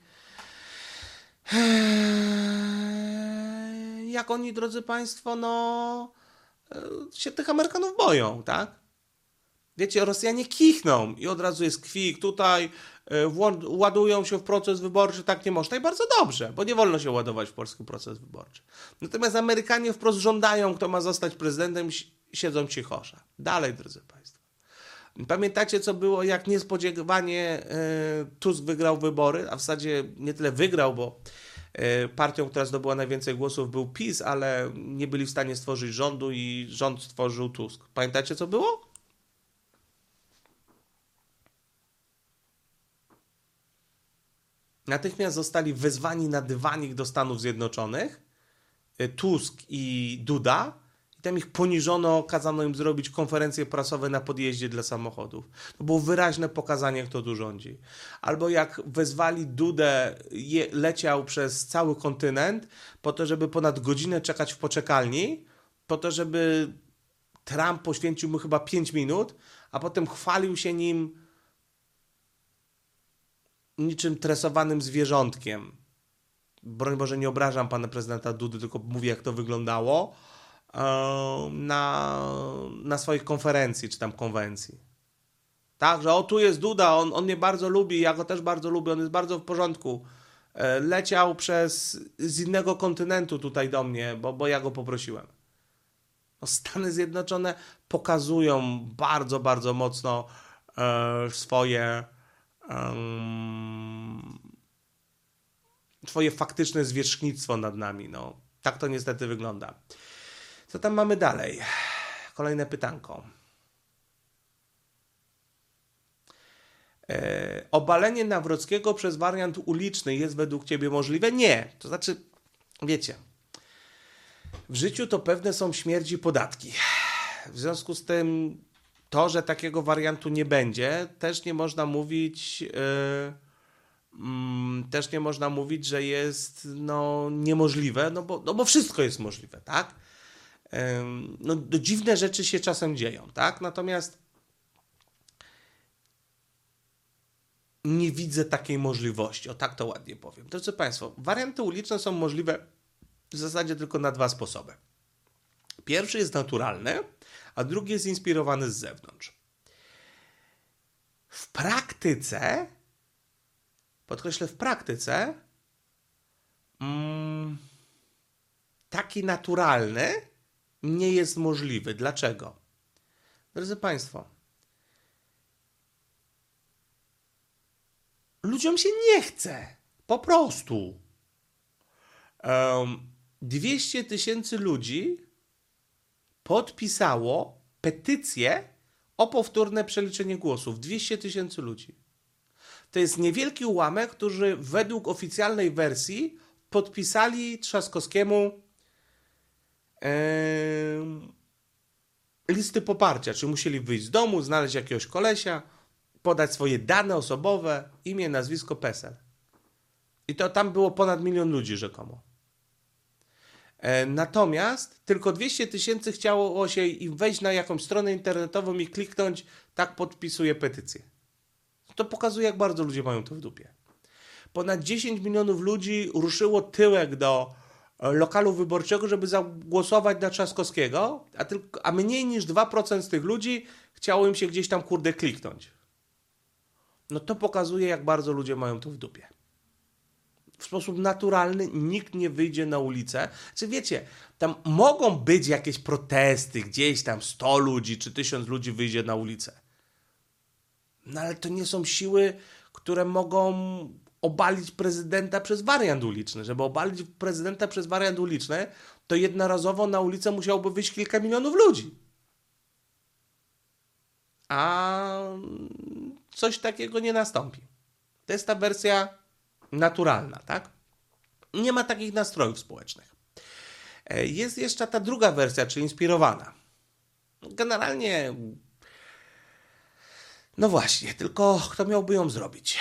drodzy Państwo, się tych Amerykanów boją, tak? Wiecie, Rosjanie kichną i od razu jest kwik, tutaj ładują się w proces wyborczy, tak nie można i bardzo dobrze, bo nie wolno się ładować w polski proces wyborczy. Natomiast Amerykanie wprost żądają, kto ma zostać prezydentem, siedzą cichosza. Dalej, drodzy Państwo. Pamiętacie, co było, jak niespodziewanie Tusk wygrał wybory, a w zasadzie nie tyle wygrał, bo Partią, która zdobyła najwięcej głosów, był PiS, ale nie byli w stanie stworzyć rządu i rząd stworzył Tusk. Pamiętacie, co było? Natychmiast zostali wezwani na dywanik do Stanów Zjednoczonych, Tusk i Duda, i tam ich poniżono, kazano im zrobić konferencje prasowe na podjeździe dla samochodów. To było wyraźne pokazanie, kto tu rządzi. Albo jak wezwali Dudę, leciał przez cały kontynent po to, żeby ponad godzinę czekać w poczekalni, po to, żeby Trump poświęcił mu chyba 5 minut, a potem chwalił się nim niczym tresowanym zwierzątkiem. Broń Boże, nie obrażam pana prezydenta Dudy, tylko mówię, jak to wyglądało na swojej konferencji, czy tam konwencji. Tak, że tu jest Duda, on mnie bardzo lubi, ja go też bardzo lubię, on jest bardzo w porządku. Leciał z innego kontynentu tutaj do mnie, bo ja go poprosiłem. No, Stany Zjednoczone pokazują bardzo, bardzo mocno swoje faktyczne zwierzchnictwo nad nami. No, tak to niestety wygląda. Co tam mamy dalej? Kolejne pytanko. Obalenie Nawrockiego przez wariant uliczny jest według ciebie możliwe? Nie. To znaczy, wiecie, w życiu to pewne są śmierci podatki. W związku z tym to, że takiego wariantu nie będzie, też nie można mówić... też nie można mówić, że jest niemożliwe, bo wszystko jest możliwe, tak? Dziwne rzeczy się czasem dzieją, tak? Natomiast nie widzę takiej możliwości, o tak to ładnie powiem. Drodzy Państwo, warianty uliczne są możliwe w zasadzie tylko na 2 sposoby. Pierwszy jest naturalny, a drugi jest inspirowany z zewnątrz. W praktyce, podkreślę, w praktyce, taki naturalny nie jest możliwy. Dlaczego? Drodzy Państwo, ludziom się nie chce. Po prostu. 200 000 ludzi podpisało petycję o powtórne przeliczenie głosów. 200 000 ludzi. To jest niewielki ułamek, którzy według oficjalnej wersji podpisali Trzaskowskiemu listy poparcia. Czy musieli wyjść z domu, znaleźć jakiegoś kolesia, podać swoje dane osobowe, imię, nazwisko, PESEL. I to tam było ponad 1 000 000 ludzi rzekomo. Natomiast tylko 200 000 chciało się im wejść na jakąś stronę internetową i kliknąć, tak podpisuje petycję. To pokazuje, jak bardzo ludzie mają to w dupie. Ponad 10 milionów ludzi ruszyło tyłek do lokalu wyborczego, żeby zagłosować na Trzaskowskiego, a mniej niż 2% z tych ludzi chciało im się gdzieś tam, kliknąć. No to pokazuje, jak bardzo ludzie mają to w dupie. W sposób naturalny nikt nie wyjdzie na ulicę. Czy wiecie, tam mogą być jakieś protesty, gdzieś tam 100 ludzi czy 1000 ludzi wyjdzie na ulicę. No ale to nie są siły, które mogą obalić prezydenta przez wariant uliczny. Żeby obalić prezydenta przez wariant uliczny, to jednorazowo na ulicę musiałoby wyjść kilka milionów ludzi. A coś takiego nie nastąpi. To jest ta wersja naturalna, tak? Nie ma takich nastrojów społecznych. Jest jeszcze ta druga wersja, czyli inspirowana. Generalnie, no właśnie, tylko kto miałby ją zrobić?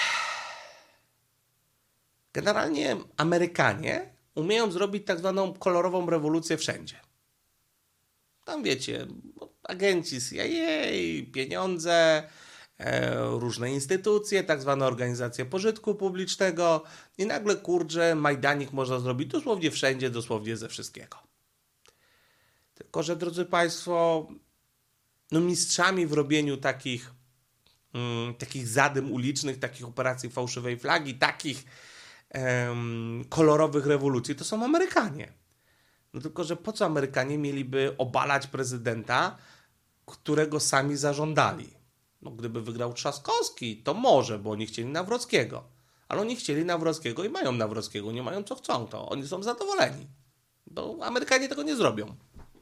Generalnie Amerykanie umieją zrobić tak zwaną kolorową rewolucję wszędzie. Tam wiecie, agenci CIA, pieniądze, różne instytucje, tak zwane organizacje pożytku publicznego i nagle, kurczę, majdanik można zrobić dosłownie wszędzie, dosłownie ze wszystkiego. Tylko że, drodzy Państwo, no mistrzami w robieniu takich zadym ulicznych, takich operacji fałszywej flagi, takich kolorowych rewolucji, to są Amerykanie. No tylko, że po co Amerykanie mieliby obalać prezydenta, którego sami zażądali? No gdyby wygrał Trzaskowski, to może, bo oni chcieli Nawrockiego. Ale oni chcieli Nawrockiego i mają Nawrockiego, nie mają co chcą, to oni są zadowoleni. Bo Amerykanie tego nie zrobią.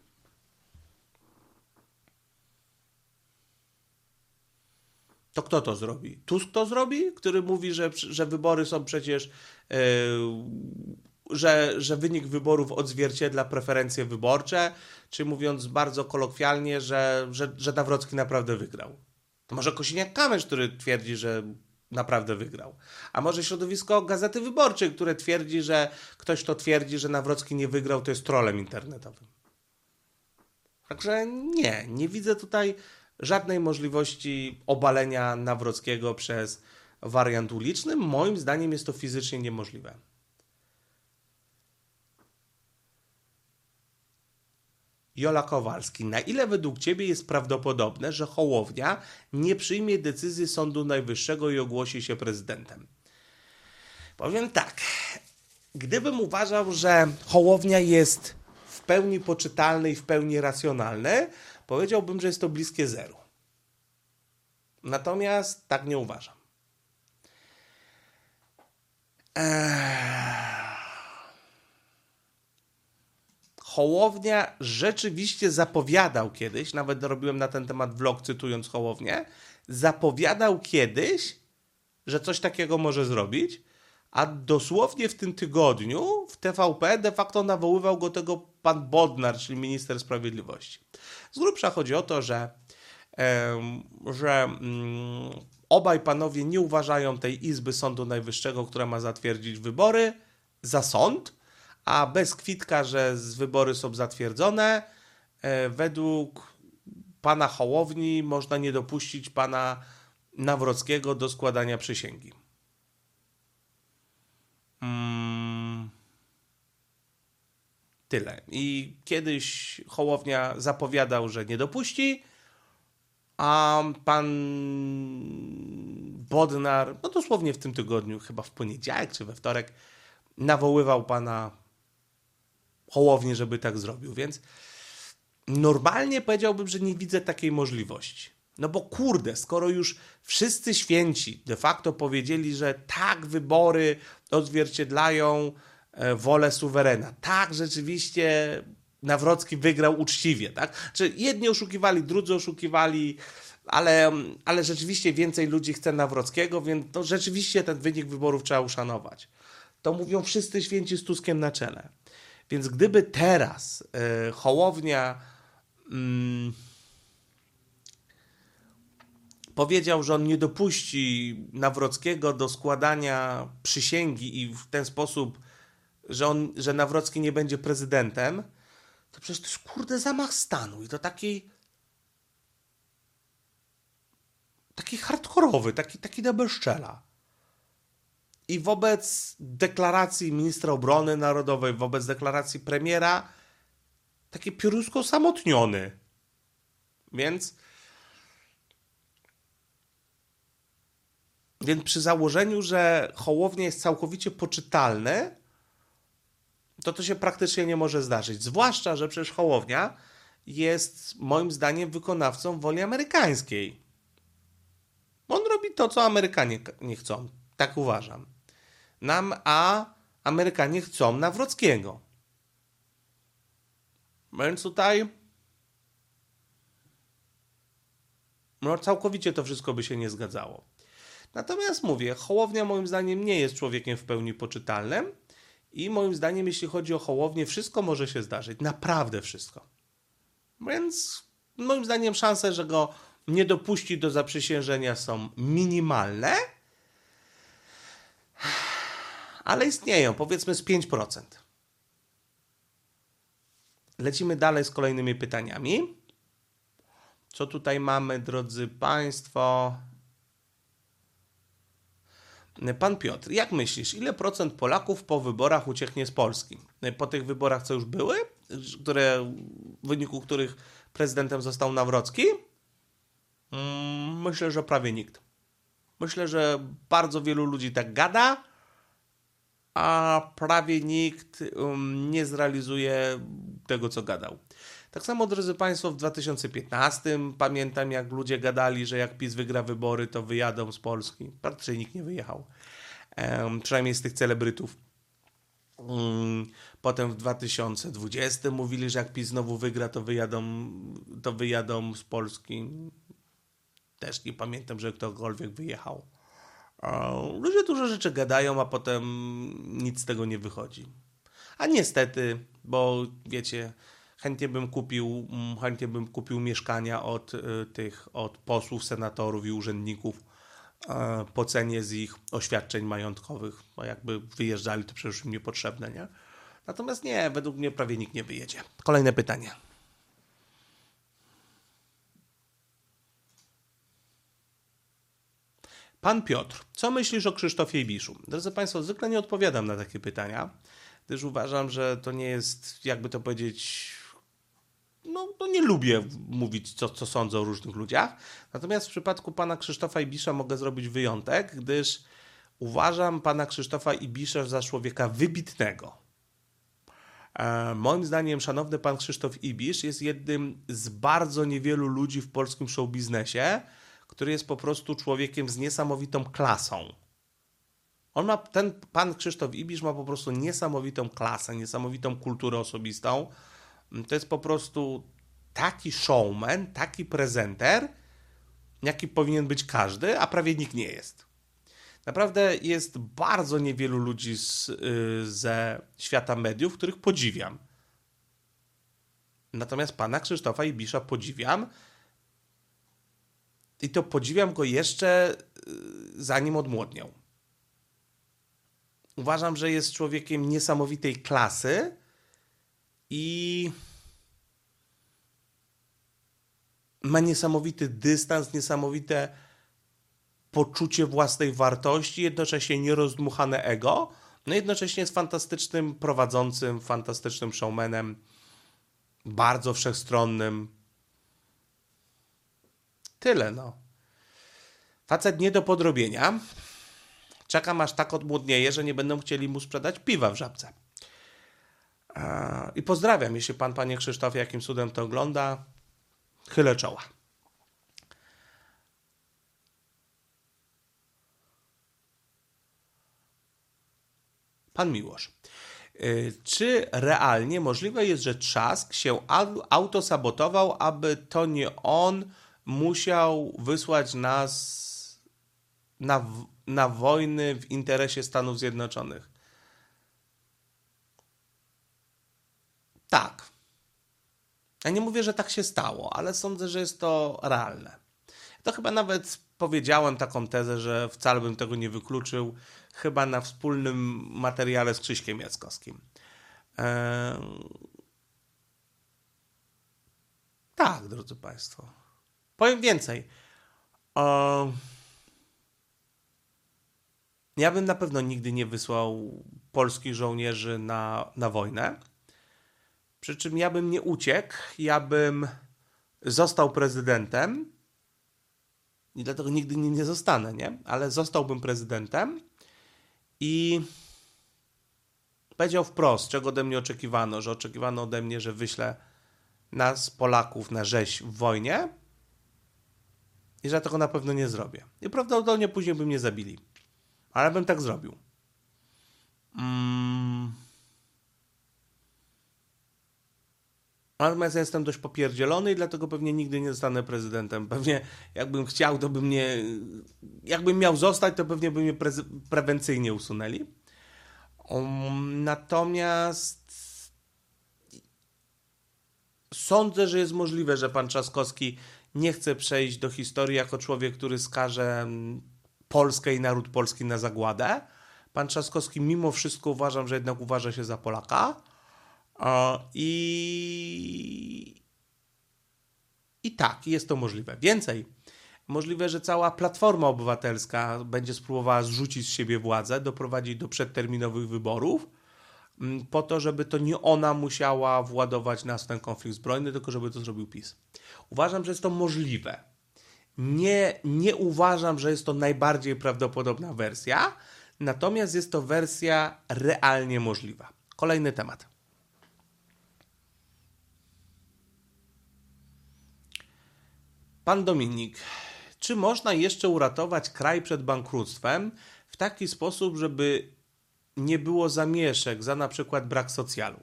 To kto to zrobi? Tusk to zrobi? Który mówi, że wybory są przecież, że wynik wyborów odzwierciedla preferencje wyborcze, czy mówiąc bardzo kolokwialnie, że Nawrocki naprawdę wygrał. To może Kosiniak-Kamysz, który twierdzi, że naprawdę wygrał. A może środowisko Gazety Wyborczej, które twierdzi, że ktoś, kto twierdzi, że Nawrocki nie wygrał, to jest trollem internetowym. Także nie widzę tutaj żadnej możliwości obalenia Nawrockiego przez wariant uliczny. Moim zdaniem jest to fizycznie niemożliwe. Jola Kowalski. Na ile według Ciebie jest prawdopodobne, że Hołownia nie przyjmie decyzji Sądu Najwyższego i ogłosi się prezydentem? Powiem tak. Gdybym uważał, że Hołownia jest w pełni poczytalny i w pełni racjonalny, powiedziałbym, że jest to bliskie zeru. Natomiast tak nie uważam. Hołownia rzeczywiście zapowiadał kiedyś, nawet robiłem na ten temat vlog cytując Hołownię, zapowiadał kiedyś, że coś takiego może zrobić, a dosłownie w tym tygodniu w TVP de facto nawoływał go tego pan Bodnar, czyli minister sprawiedliwości. Z grubsza chodzi o to, że obaj panowie nie uważają tej Izby Sądu Najwyższego, która ma zatwierdzić wybory, za sąd, a bez kwitka, że wybory są zatwierdzone, według pana Hołowni można nie dopuścić pana Nawrockiego do składania przysięgi. Tyle. I kiedyś Hołownia zapowiadał, że nie dopuści, a pan Bodnar, no dosłownie w tym tygodniu, chyba w poniedziałek czy we wtorek, nawoływał pana Hołownię, żeby tak zrobił. Więc normalnie powiedziałbym, że nie widzę takiej możliwości. No bo kurde, skoro już wszyscy święci de facto powiedzieli, że tak, wybory odzwierciedlają wolę suwerena. Tak, rzeczywiście Nawrocki wygrał uczciwie, tak? Czy jedni oszukiwali, drudzy oszukiwali, ale rzeczywiście więcej ludzi chce Nawrockiego, więc no rzeczywiście ten wynik wyborów trzeba uszanować. To mówią wszyscy święci z Tuskiem na czele. Więc gdyby teraz Hołownia powiedział, że on nie dopuści Nawrockiego do składania przysięgi i w ten sposób, że Nawrocki nie będzie prezydentem, to przecież to jest kurde zamach stanu i to taki hardkorowy, taki do bezczela. I wobec deklaracji ministra obrony narodowej, wobec deklaracji premiera, taki piorusko osamotniony. Więc przy założeniu, że Hołownia jest całkowicie poczytalny, to się praktycznie nie może zdarzyć. Zwłaszcza, że przecież Hołownia jest moim zdaniem wykonawcą woli amerykańskiej. On robi to, co Amerykanie nie chcą. Tak uważam. A Amerykanie chcą Nawrockiego. Więc tutaj no całkowicie to wszystko by się nie zgadzało. Natomiast mówię, Hołownia moim zdaniem nie jest człowiekiem w pełni poczytalnym i moim zdaniem, jeśli chodzi o Hołownię, wszystko może się zdarzyć. Naprawdę wszystko. Więc moim zdaniem szanse, że go nie dopuści do zaprzysiężenia są minimalne, ale istnieją, powiedzmy z 5%. Lecimy dalej z kolejnymi pytaniami. Co tutaj mamy, drodzy Państwo? Pan Piotr, jak myślisz, ile procent Polaków po wyborach ucieknie z Polski? Po tych wyborach, co już były, w wyniku których prezydentem został Nawrocki? Myślę, że prawie nikt. Myślę, że bardzo wielu ludzi tak gada, a prawie nikt nie zrealizuje tego, co gadał. Tak samo, drodzy Państwo, w 2015 pamiętam, jak ludzie gadali, że jak PiS wygra wybory, to wyjadą z Polski. Praktycznie nikt nie wyjechał. przynajmniej z tych celebrytów. Potem w 2020 mówili, że jak PiS znowu wygra, to wyjadą z Polski. Też nie pamiętam, że ktokolwiek wyjechał. Ludzie dużo rzeczy gadają, a potem nic z tego nie wychodzi. A niestety, bo wiecie, chętnie bym kupił mieszkania od posłów, senatorów i urzędników po cenie z ich oświadczeń majątkowych, bo jakby wyjeżdżali, to przecież im niepotrzebne, nie? Natomiast nie, według mnie prawie nikt nie wyjedzie. Kolejne pytanie. Pan Piotr, co myślisz o Krzysztofie Ibiszu? Drodzy Państwo, zwykle nie odpowiadam na takie pytania, gdyż uważam, że to nie jest, jakby to powiedzieć, no nie lubię mówić, co sądzę o różnych ludziach. Natomiast w przypadku pana Krzysztofa Ibisza mogę zrobić wyjątek, gdyż uważam pana Krzysztofa Ibisza za człowieka wybitnego. Moim zdaniem szanowny pan Krzysztof Ibisz jest jednym z bardzo niewielu ludzi w polskim showbiznesie, który jest po prostu człowiekiem z niesamowitą klasą. Ten pan Krzysztof Ibisz ma po prostu niesamowitą klasę, niesamowitą kulturę osobistą. To jest po prostu taki showman, taki prezenter, jaki powinien być każdy, a prawie nikt nie jest. Naprawdę jest bardzo niewielu ludzi ze świata mediów, których podziwiam. Natomiast pana Krzysztofa Ibisza podziwiam i to podziwiam go jeszcze zanim odmłodniał. Uważam, że jest człowiekiem niesamowitej klasy i ma niesamowity dystans, niesamowite poczucie własnej wartości, jednocześnie nierozdmuchane ego, no jednocześnie jest fantastycznym prowadzącym, fantastycznym showmanem, bardzo wszechstronnym. Tyle, no. Facet nie do podrobienia. Czekam, aż tak odmłodnieje, że nie będą chcieli mu sprzedać piwa w Żabce. I pozdrawiam, jeśli pan, panie Krzysztofie, jakim cudem to ogląda, chylę czoła. Pan Miłosz. Czy realnie możliwe jest, że Trzask się autosabotował, aby to nie on musiał wysłać nas na wojny w interesie Stanów Zjednoczonych? Tak. Ja nie mówię, że tak się stało, ale sądzę, że jest to realne. To chyba nawet powiedziałem taką tezę, że wcale bym tego nie wykluczył, chyba na wspólnym materiale z Krzyśkiem Jackowskim. Tak, drodzy Państwo. Powiem więcej. Ja bym na pewno nigdy nie wysłał polskich żołnierzy na wojnę. Przy czym ja bym nie uciekł, ja bym został prezydentem i dlatego nigdy nie zostanę, nie? Ale zostałbym prezydentem i powiedział wprost, czego ode mnie oczekiwano, że oczekiwano ode mnie, że wyślę nas, Polaków, na rzeź w wojnie i że ja tego na pewno nie zrobię. I prawdopodobnie później by mnie zabili. Ale bym tak zrobił. Natomiast ja jestem dość popierdzielony i dlatego pewnie nigdy nie zostanę prezydentem. Pewnie jakbym chciał, to by mnie... Jakbym miał zostać, to pewnie by mnie prewencyjnie usunęli. Natomiast sądzę, że jest możliwe, że pan Trzaskowski nie chce przejść do historii jako człowiek, który skaże Polskę i naród polski na zagładę. Pan Trzaskowski mimo wszystko uważam, że jednak uważa się za Polaka. I tak, jest to możliwe. Więcej, możliwe, że cała Platforma Obywatelska będzie spróbowała zrzucić z siebie władzę, doprowadzić do przedterminowych wyborów, po to, żeby to nie ona musiała władować nas w ten konflikt zbrojny, tylko żeby to zrobił PiS. Uważam, że jest to możliwe. Nie uważam, że jest to najbardziej prawdopodobna wersja, natomiast jest to wersja realnie możliwa. Kolejny temat. Pan Dominik, czy można jeszcze uratować kraj przed bankructwem w taki sposób, żeby nie było zamieszek za na przykład brak socjalu.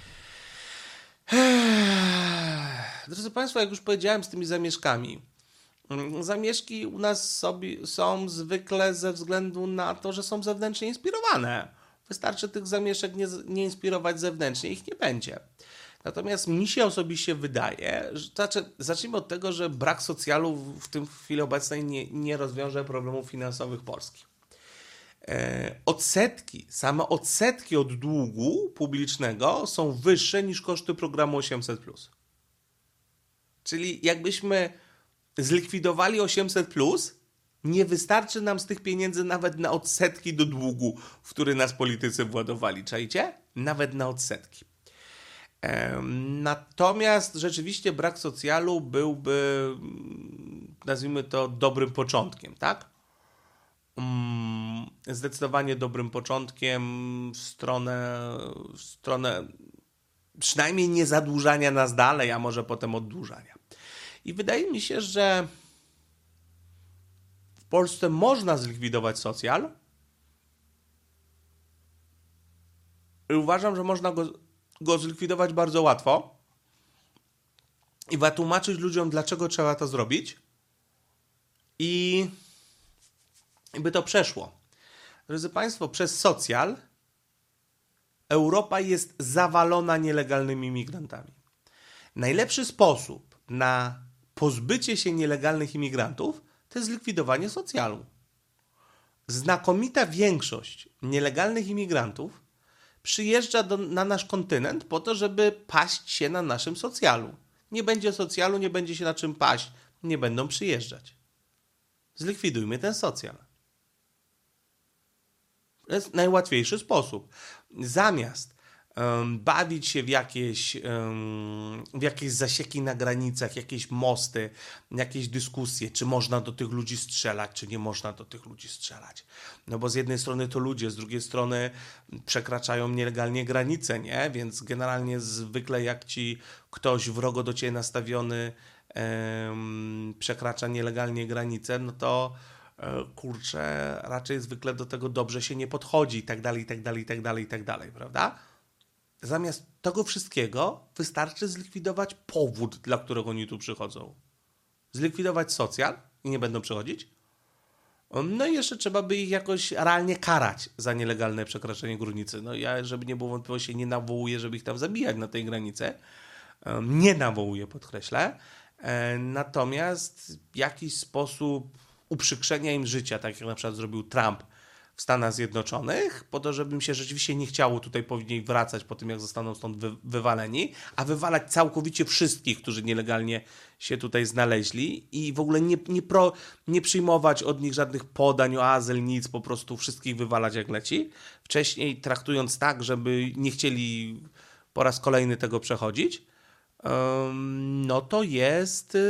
Drodzy Państwo, jak już powiedziałem z tymi zamieszkami, zamieszki u nas sobie są zwykle ze względu na to, że są zewnętrznie inspirowane. Wystarczy tych zamieszek nie inspirować zewnętrznie, ich nie będzie. Natomiast mi się osobiście wydaje, że zacznijmy od tego, że brak socjalu w tym chwili obecnej nie rozwiąże problemów finansowych Polski. Same odsetki od długu publicznego są wyższe niż koszty programu 800+. Czyli jakbyśmy zlikwidowali 800+, nie wystarczy nam z tych pieniędzy nawet na odsetki do długu, w który nas politycy władowali. Czajcie? Nawet na odsetki. Natomiast rzeczywiście brak socjalu byłby, nazwijmy to, dobrym początkiem, tak? Zdecydowanie dobrym początkiem w stronę przynajmniej nie zadłużania nas dalej, a może potem oddłużania. I wydaje mi się, że w Polsce można zlikwidować socjal i uważam, że można go zlikwidować bardzo łatwo i wytłumaczyć ludziom, dlaczego trzeba to zrobić i by to przeszło. Drodzy Państwo, przez socjal Europa jest zawalona nielegalnymi migrantami. Najlepszy sposób na pozbycie się nielegalnych imigrantów to jest zlikwidowanie socjalu. Znakomita większość nielegalnych imigrantów przyjeżdża na nasz kontynent po to, żeby paść się na naszym socjalu. Nie będzie socjalu, nie będzie się na czym paść, nie będą przyjeżdżać. Zlikwidujmy ten socjal. To jest najłatwiejszy sposób. Zamiast bawić się w jakieś zasieki na granicach, jakieś mosty, jakieś dyskusje, czy można do tych ludzi strzelać, czy nie można do tych ludzi strzelać. No bo z jednej strony to ludzie, z drugiej strony przekraczają nielegalnie granice, nie? Więc generalnie zwykle jak ci ktoś wrogo do ciebie nastawiony przekracza nielegalnie granicę, no to kurczę, raczej zwykle do tego dobrze się nie podchodzi i tak dalej, i tak dalej, i tak dalej, i tak dalej, prawda? Zamiast tego wszystkiego wystarczy zlikwidować powód, dla którego oni tu przychodzą. Zlikwidować socjal i nie będą przychodzić. No i jeszcze trzeba by ich jakoś realnie karać za nielegalne przekraczanie granicy. No ja, żeby nie było wątpliwości, nie nawołuję, żeby ich tam zabijać na tej granicy. Nie nawołuję, podkreślę. Natomiast w jakiś sposób uprzykrzenia im życia, tak jak na przykład zrobił Trump w Stanach Zjednoczonych, po to, żeby im się rzeczywiście nie chciało tutaj powinien wracać po tym, jak zostaną stąd wywaleni, a wywalać całkowicie wszystkich, którzy nielegalnie się tutaj znaleźli i w ogóle nie przyjmować od nich żadnych podań o azyl, nic, po prostu wszystkich wywalać jak leci. Wcześniej traktując tak, żeby nie chcieli po raz kolejny tego przechodzić, no to jest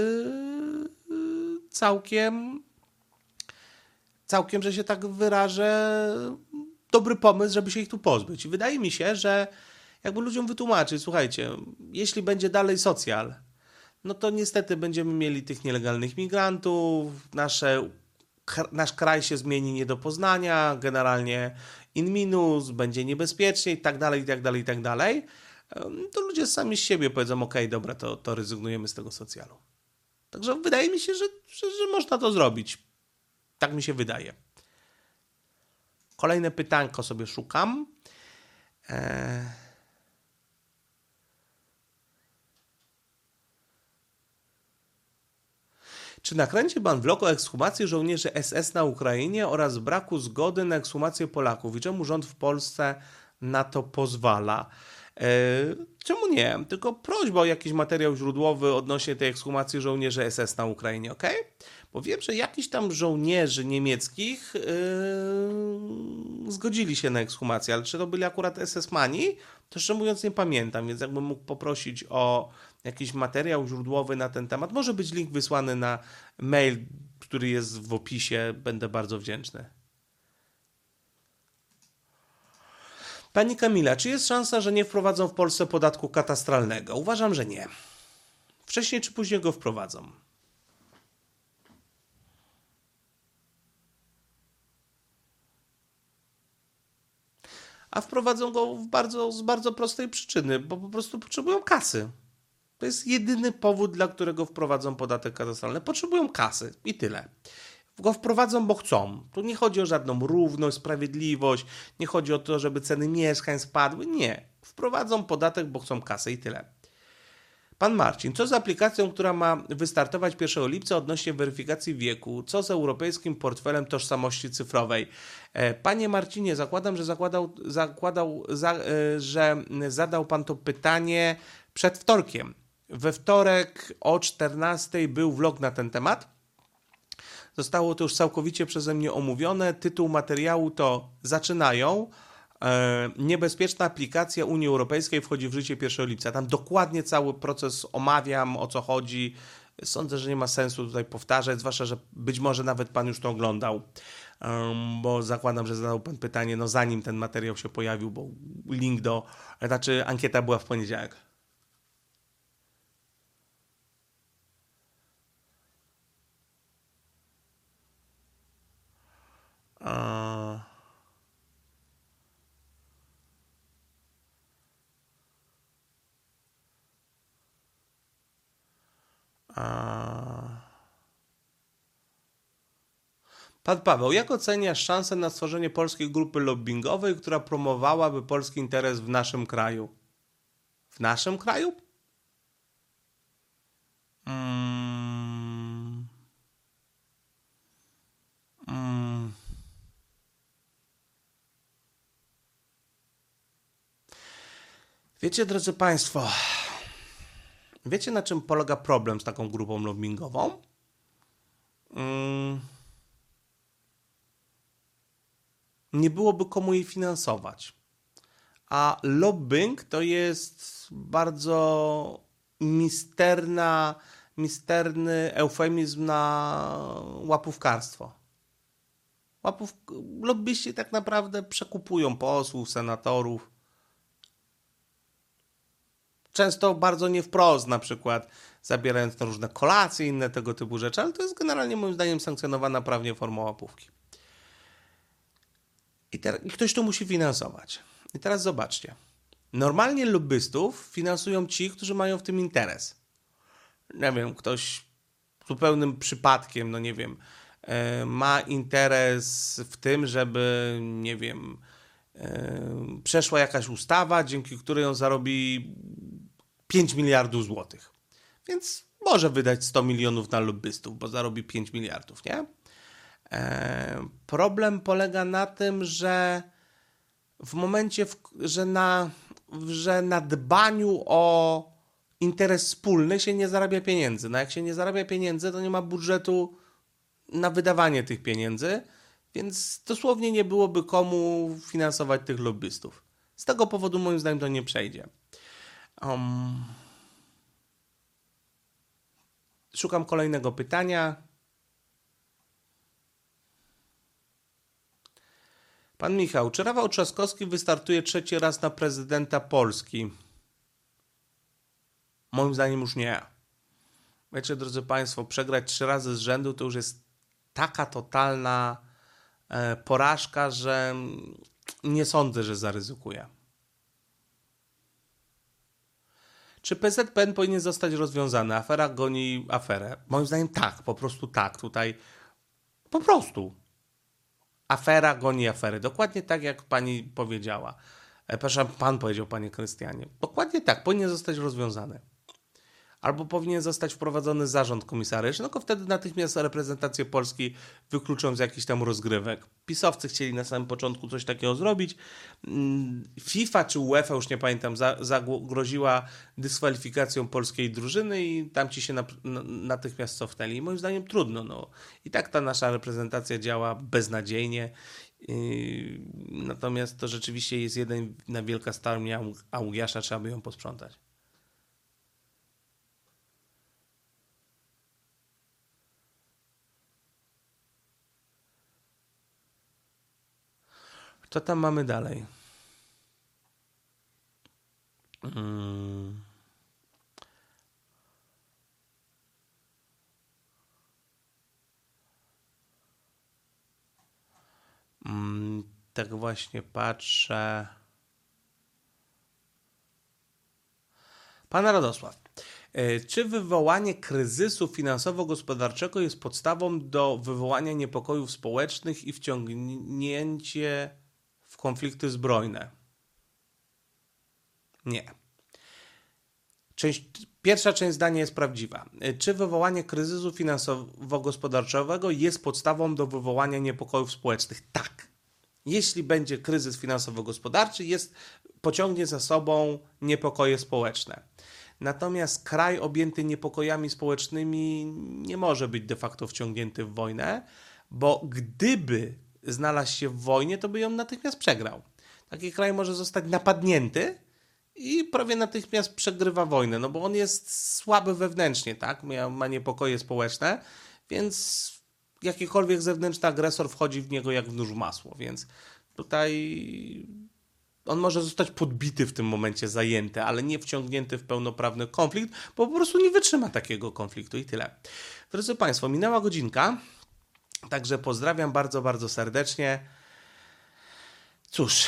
całkiem, że się tak wyrażę, dobry pomysł, żeby się ich tu pozbyć. I wydaje mi się, że jakby ludziom wytłumaczyć, słuchajcie, jeśli będzie dalej socjal, no to niestety będziemy mieli tych nielegalnych migrantów, nasz kraj się zmieni nie do poznania, generalnie in minus, będzie niebezpiecznie i tak dalej, i tak dalej, i tak dalej. To ludzie sami z siebie powiedzą, okej, dobra, to rezygnujemy z tego socjalu. Także wydaje mi się, że można to zrobić. Tak mi się wydaje. Kolejne pytanko sobie szukam. Czy nakręci pan vlog o ekshumacji żołnierzy SS na Ukrainie oraz braku zgody na ekshumację Polaków? I czemu rząd w Polsce na to pozwala? Czemu nie? Tylko prośba o jakiś materiał źródłowy odnośnie tej ekshumacji żołnierzy SS na Ukrainie, ok? Bo wiem, że jakiś tam żołnierzy niemieckich zgodzili się na ekshumację, ale czy to byli akurat SS-mani, to szczerze mówiąc nie pamiętam, więc jakbym mógł poprosić o jakiś materiał źródłowy na ten temat, może być link wysłany na mail, który jest w opisie, będę bardzo wdzięczny. Pani Kamila, czy jest szansa, że nie wprowadzą w Polsce podatku katastralnego? Uważam, że nie. Wcześniej czy później go wprowadzą. a wprowadzą go z bardzo prostej przyczyny, bo po prostu potrzebują kasy. To jest jedyny powód, dla którego wprowadzą podatek katastralny. Potrzebują kasy i tyle. Go wprowadzą, bo chcą. Tu nie chodzi o żadną równość, sprawiedliwość, nie chodzi o to, żeby ceny mieszkań spadły. Nie. Wprowadzą podatek, bo chcą kasy i tyle. Pan Marcin, co z aplikacją, która ma wystartować 1 lipca odnośnie weryfikacji wieku? Co z europejskim portfelem tożsamości cyfrowej? Panie Marcinie, zakładam, że że zadał pan to pytanie przed wtorkiem. We wtorek o 14 był vlog na ten temat. Zostało to już całkowicie przeze mnie omówione. Tytuł materiału to Zaczynają. Niebezpieczna aplikacja Unii Europejskiej wchodzi w życie 1 lipca. Tam dokładnie cały proces omawiam, o co chodzi. Sądzę, że nie ma sensu tutaj powtarzać, zwłaszcza, że być może nawet pan już to oglądał, bo zakładam, że zadał pan pytanie, no zanim ten materiał się pojawił, bo link znaczy ankieta była w poniedziałek. Pan Paweł, jak oceniasz szansę na stworzenie polskiej grupy lobbingowej, która promowałaby polski interes w naszym kraju? W naszym kraju? Mm, mm. Wiecie, drodzy Państwo, wiecie, na czym polega problem z taką grupą lobbingową? Nie byłoby komu jej finansować. A lobbying to jest bardzo misterny eufemizm na łapówkarstwo. Lobbyści tak naprawdę przekupują posłów, senatorów. Często bardzo nie wprost, na przykład zabierając na różne kolacje i inne tego typu rzeczy, ale to jest generalnie moim zdaniem sankcjonowana prawnie forma łapówki. I ktoś to musi finansować. I teraz zobaczcie. Normalnie lobbystów finansują ci, którzy mają w tym interes. Nie wiem, ktoś zupełnym przypadkiem, no nie wiem, ma interes w tym, żeby, nie wiem, przeszła jakaś ustawa, dzięki której on zarobi 5 miliardów złotych. Więc może wydać 100 milionów na lobbystów, bo zarobi 5 miliardów, nie? Problem polega na tym, że w momencie, że na dbaniu o interes wspólny się nie zarabia pieniędzy. No jak się nie zarabia pieniędzy, to nie ma budżetu na wydawanie tych pieniędzy, więc dosłownie nie byłoby komu finansować tych lobbystów. Z tego powodu moim zdaniem to nie przejdzie. Szukam kolejnego pytania. Pan Michał, czy Rafał Trzaskowski wystartuje 3. raz na prezydenta Polski? Moim zdaniem już nie. Wiecie, drodzy Państwo, przegrać 3 razy z rzędu to już jest taka totalna porażka, że nie sądzę, że zaryzykuje. Czy PZPN powinien zostać rozwiązany? Afera goni aferę. Moim zdaniem tak, po prostu tak. Tutaj po prostu. Afera goni aferę. Dokładnie tak, jak pani powiedziała. Przepraszam, pan powiedział, panie Krystianie. Dokładnie tak, powinien zostać rozwiązany. Albo powinien zostać wprowadzony zarząd komisaryczny, no to wtedy natychmiast reprezentację Polski wykluczą z jakichś tam rozgrywek. PiS-owcy chcieli na samym początku coś takiego zrobić. FIFA czy UEFA, już nie pamiętam, zagroziła dyskwalifikacją polskiej drużyny i tamci się natychmiast cofnęli. I moim zdaniem trudno. No. I tak ta nasza reprezentacja działa beznadziejnie. Natomiast to rzeczywiście jest jedna wielka starnia Augiasza, trzeba by ją posprzątać. Co tam mamy dalej? Tak właśnie patrzę. Pan Radosław. Czy wywołanie kryzysu finansowo-gospodarczego jest podstawą do wywołania niepokojów społecznych i wciągnięcie w konflikty zbrojne? Nie. Pierwsza część zdania jest prawdziwa. Czy wywołanie kryzysu finansowo-gospodarczego jest podstawą do wywołania niepokojów społecznych? Tak. Jeśli będzie kryzys finansowo-gospodarczy, pociągnie za sobą niepokoje społeczne. Natomiast kraj objęty niepokojami społecznymi nie może być de facto wciągnięty w wojnę, bo gdyby znalazł się w wojnie, to by ją natychmiast przegrał. Taki kraj może zostać napadnięty i prawie natychmiast przegrywa wojnę, no bo on jest słaby wewnętrznie, tak? Ma niepokoje społeczne, więc jakikolwiek zewnętrzny agresor wchodzi w niego jak w nóż w masło, więc tutaj on może zostać podbity w tym momencie, zajęty, ale nie wciągnięty w pełnoprawny konflikt, bo po prostu nie wytrzyma takiego konfliktu i tyle. Drodzy Państwo, minęła godzinka, także pozdrawiam bardzo, bardzo serdecznie. Cóż,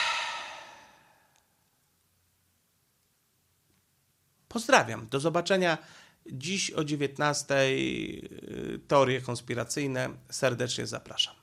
pozdrawiam. Do zobaczenia dziś o 19:00. Teorie konspiracyjne. Serdecznie zapraszam.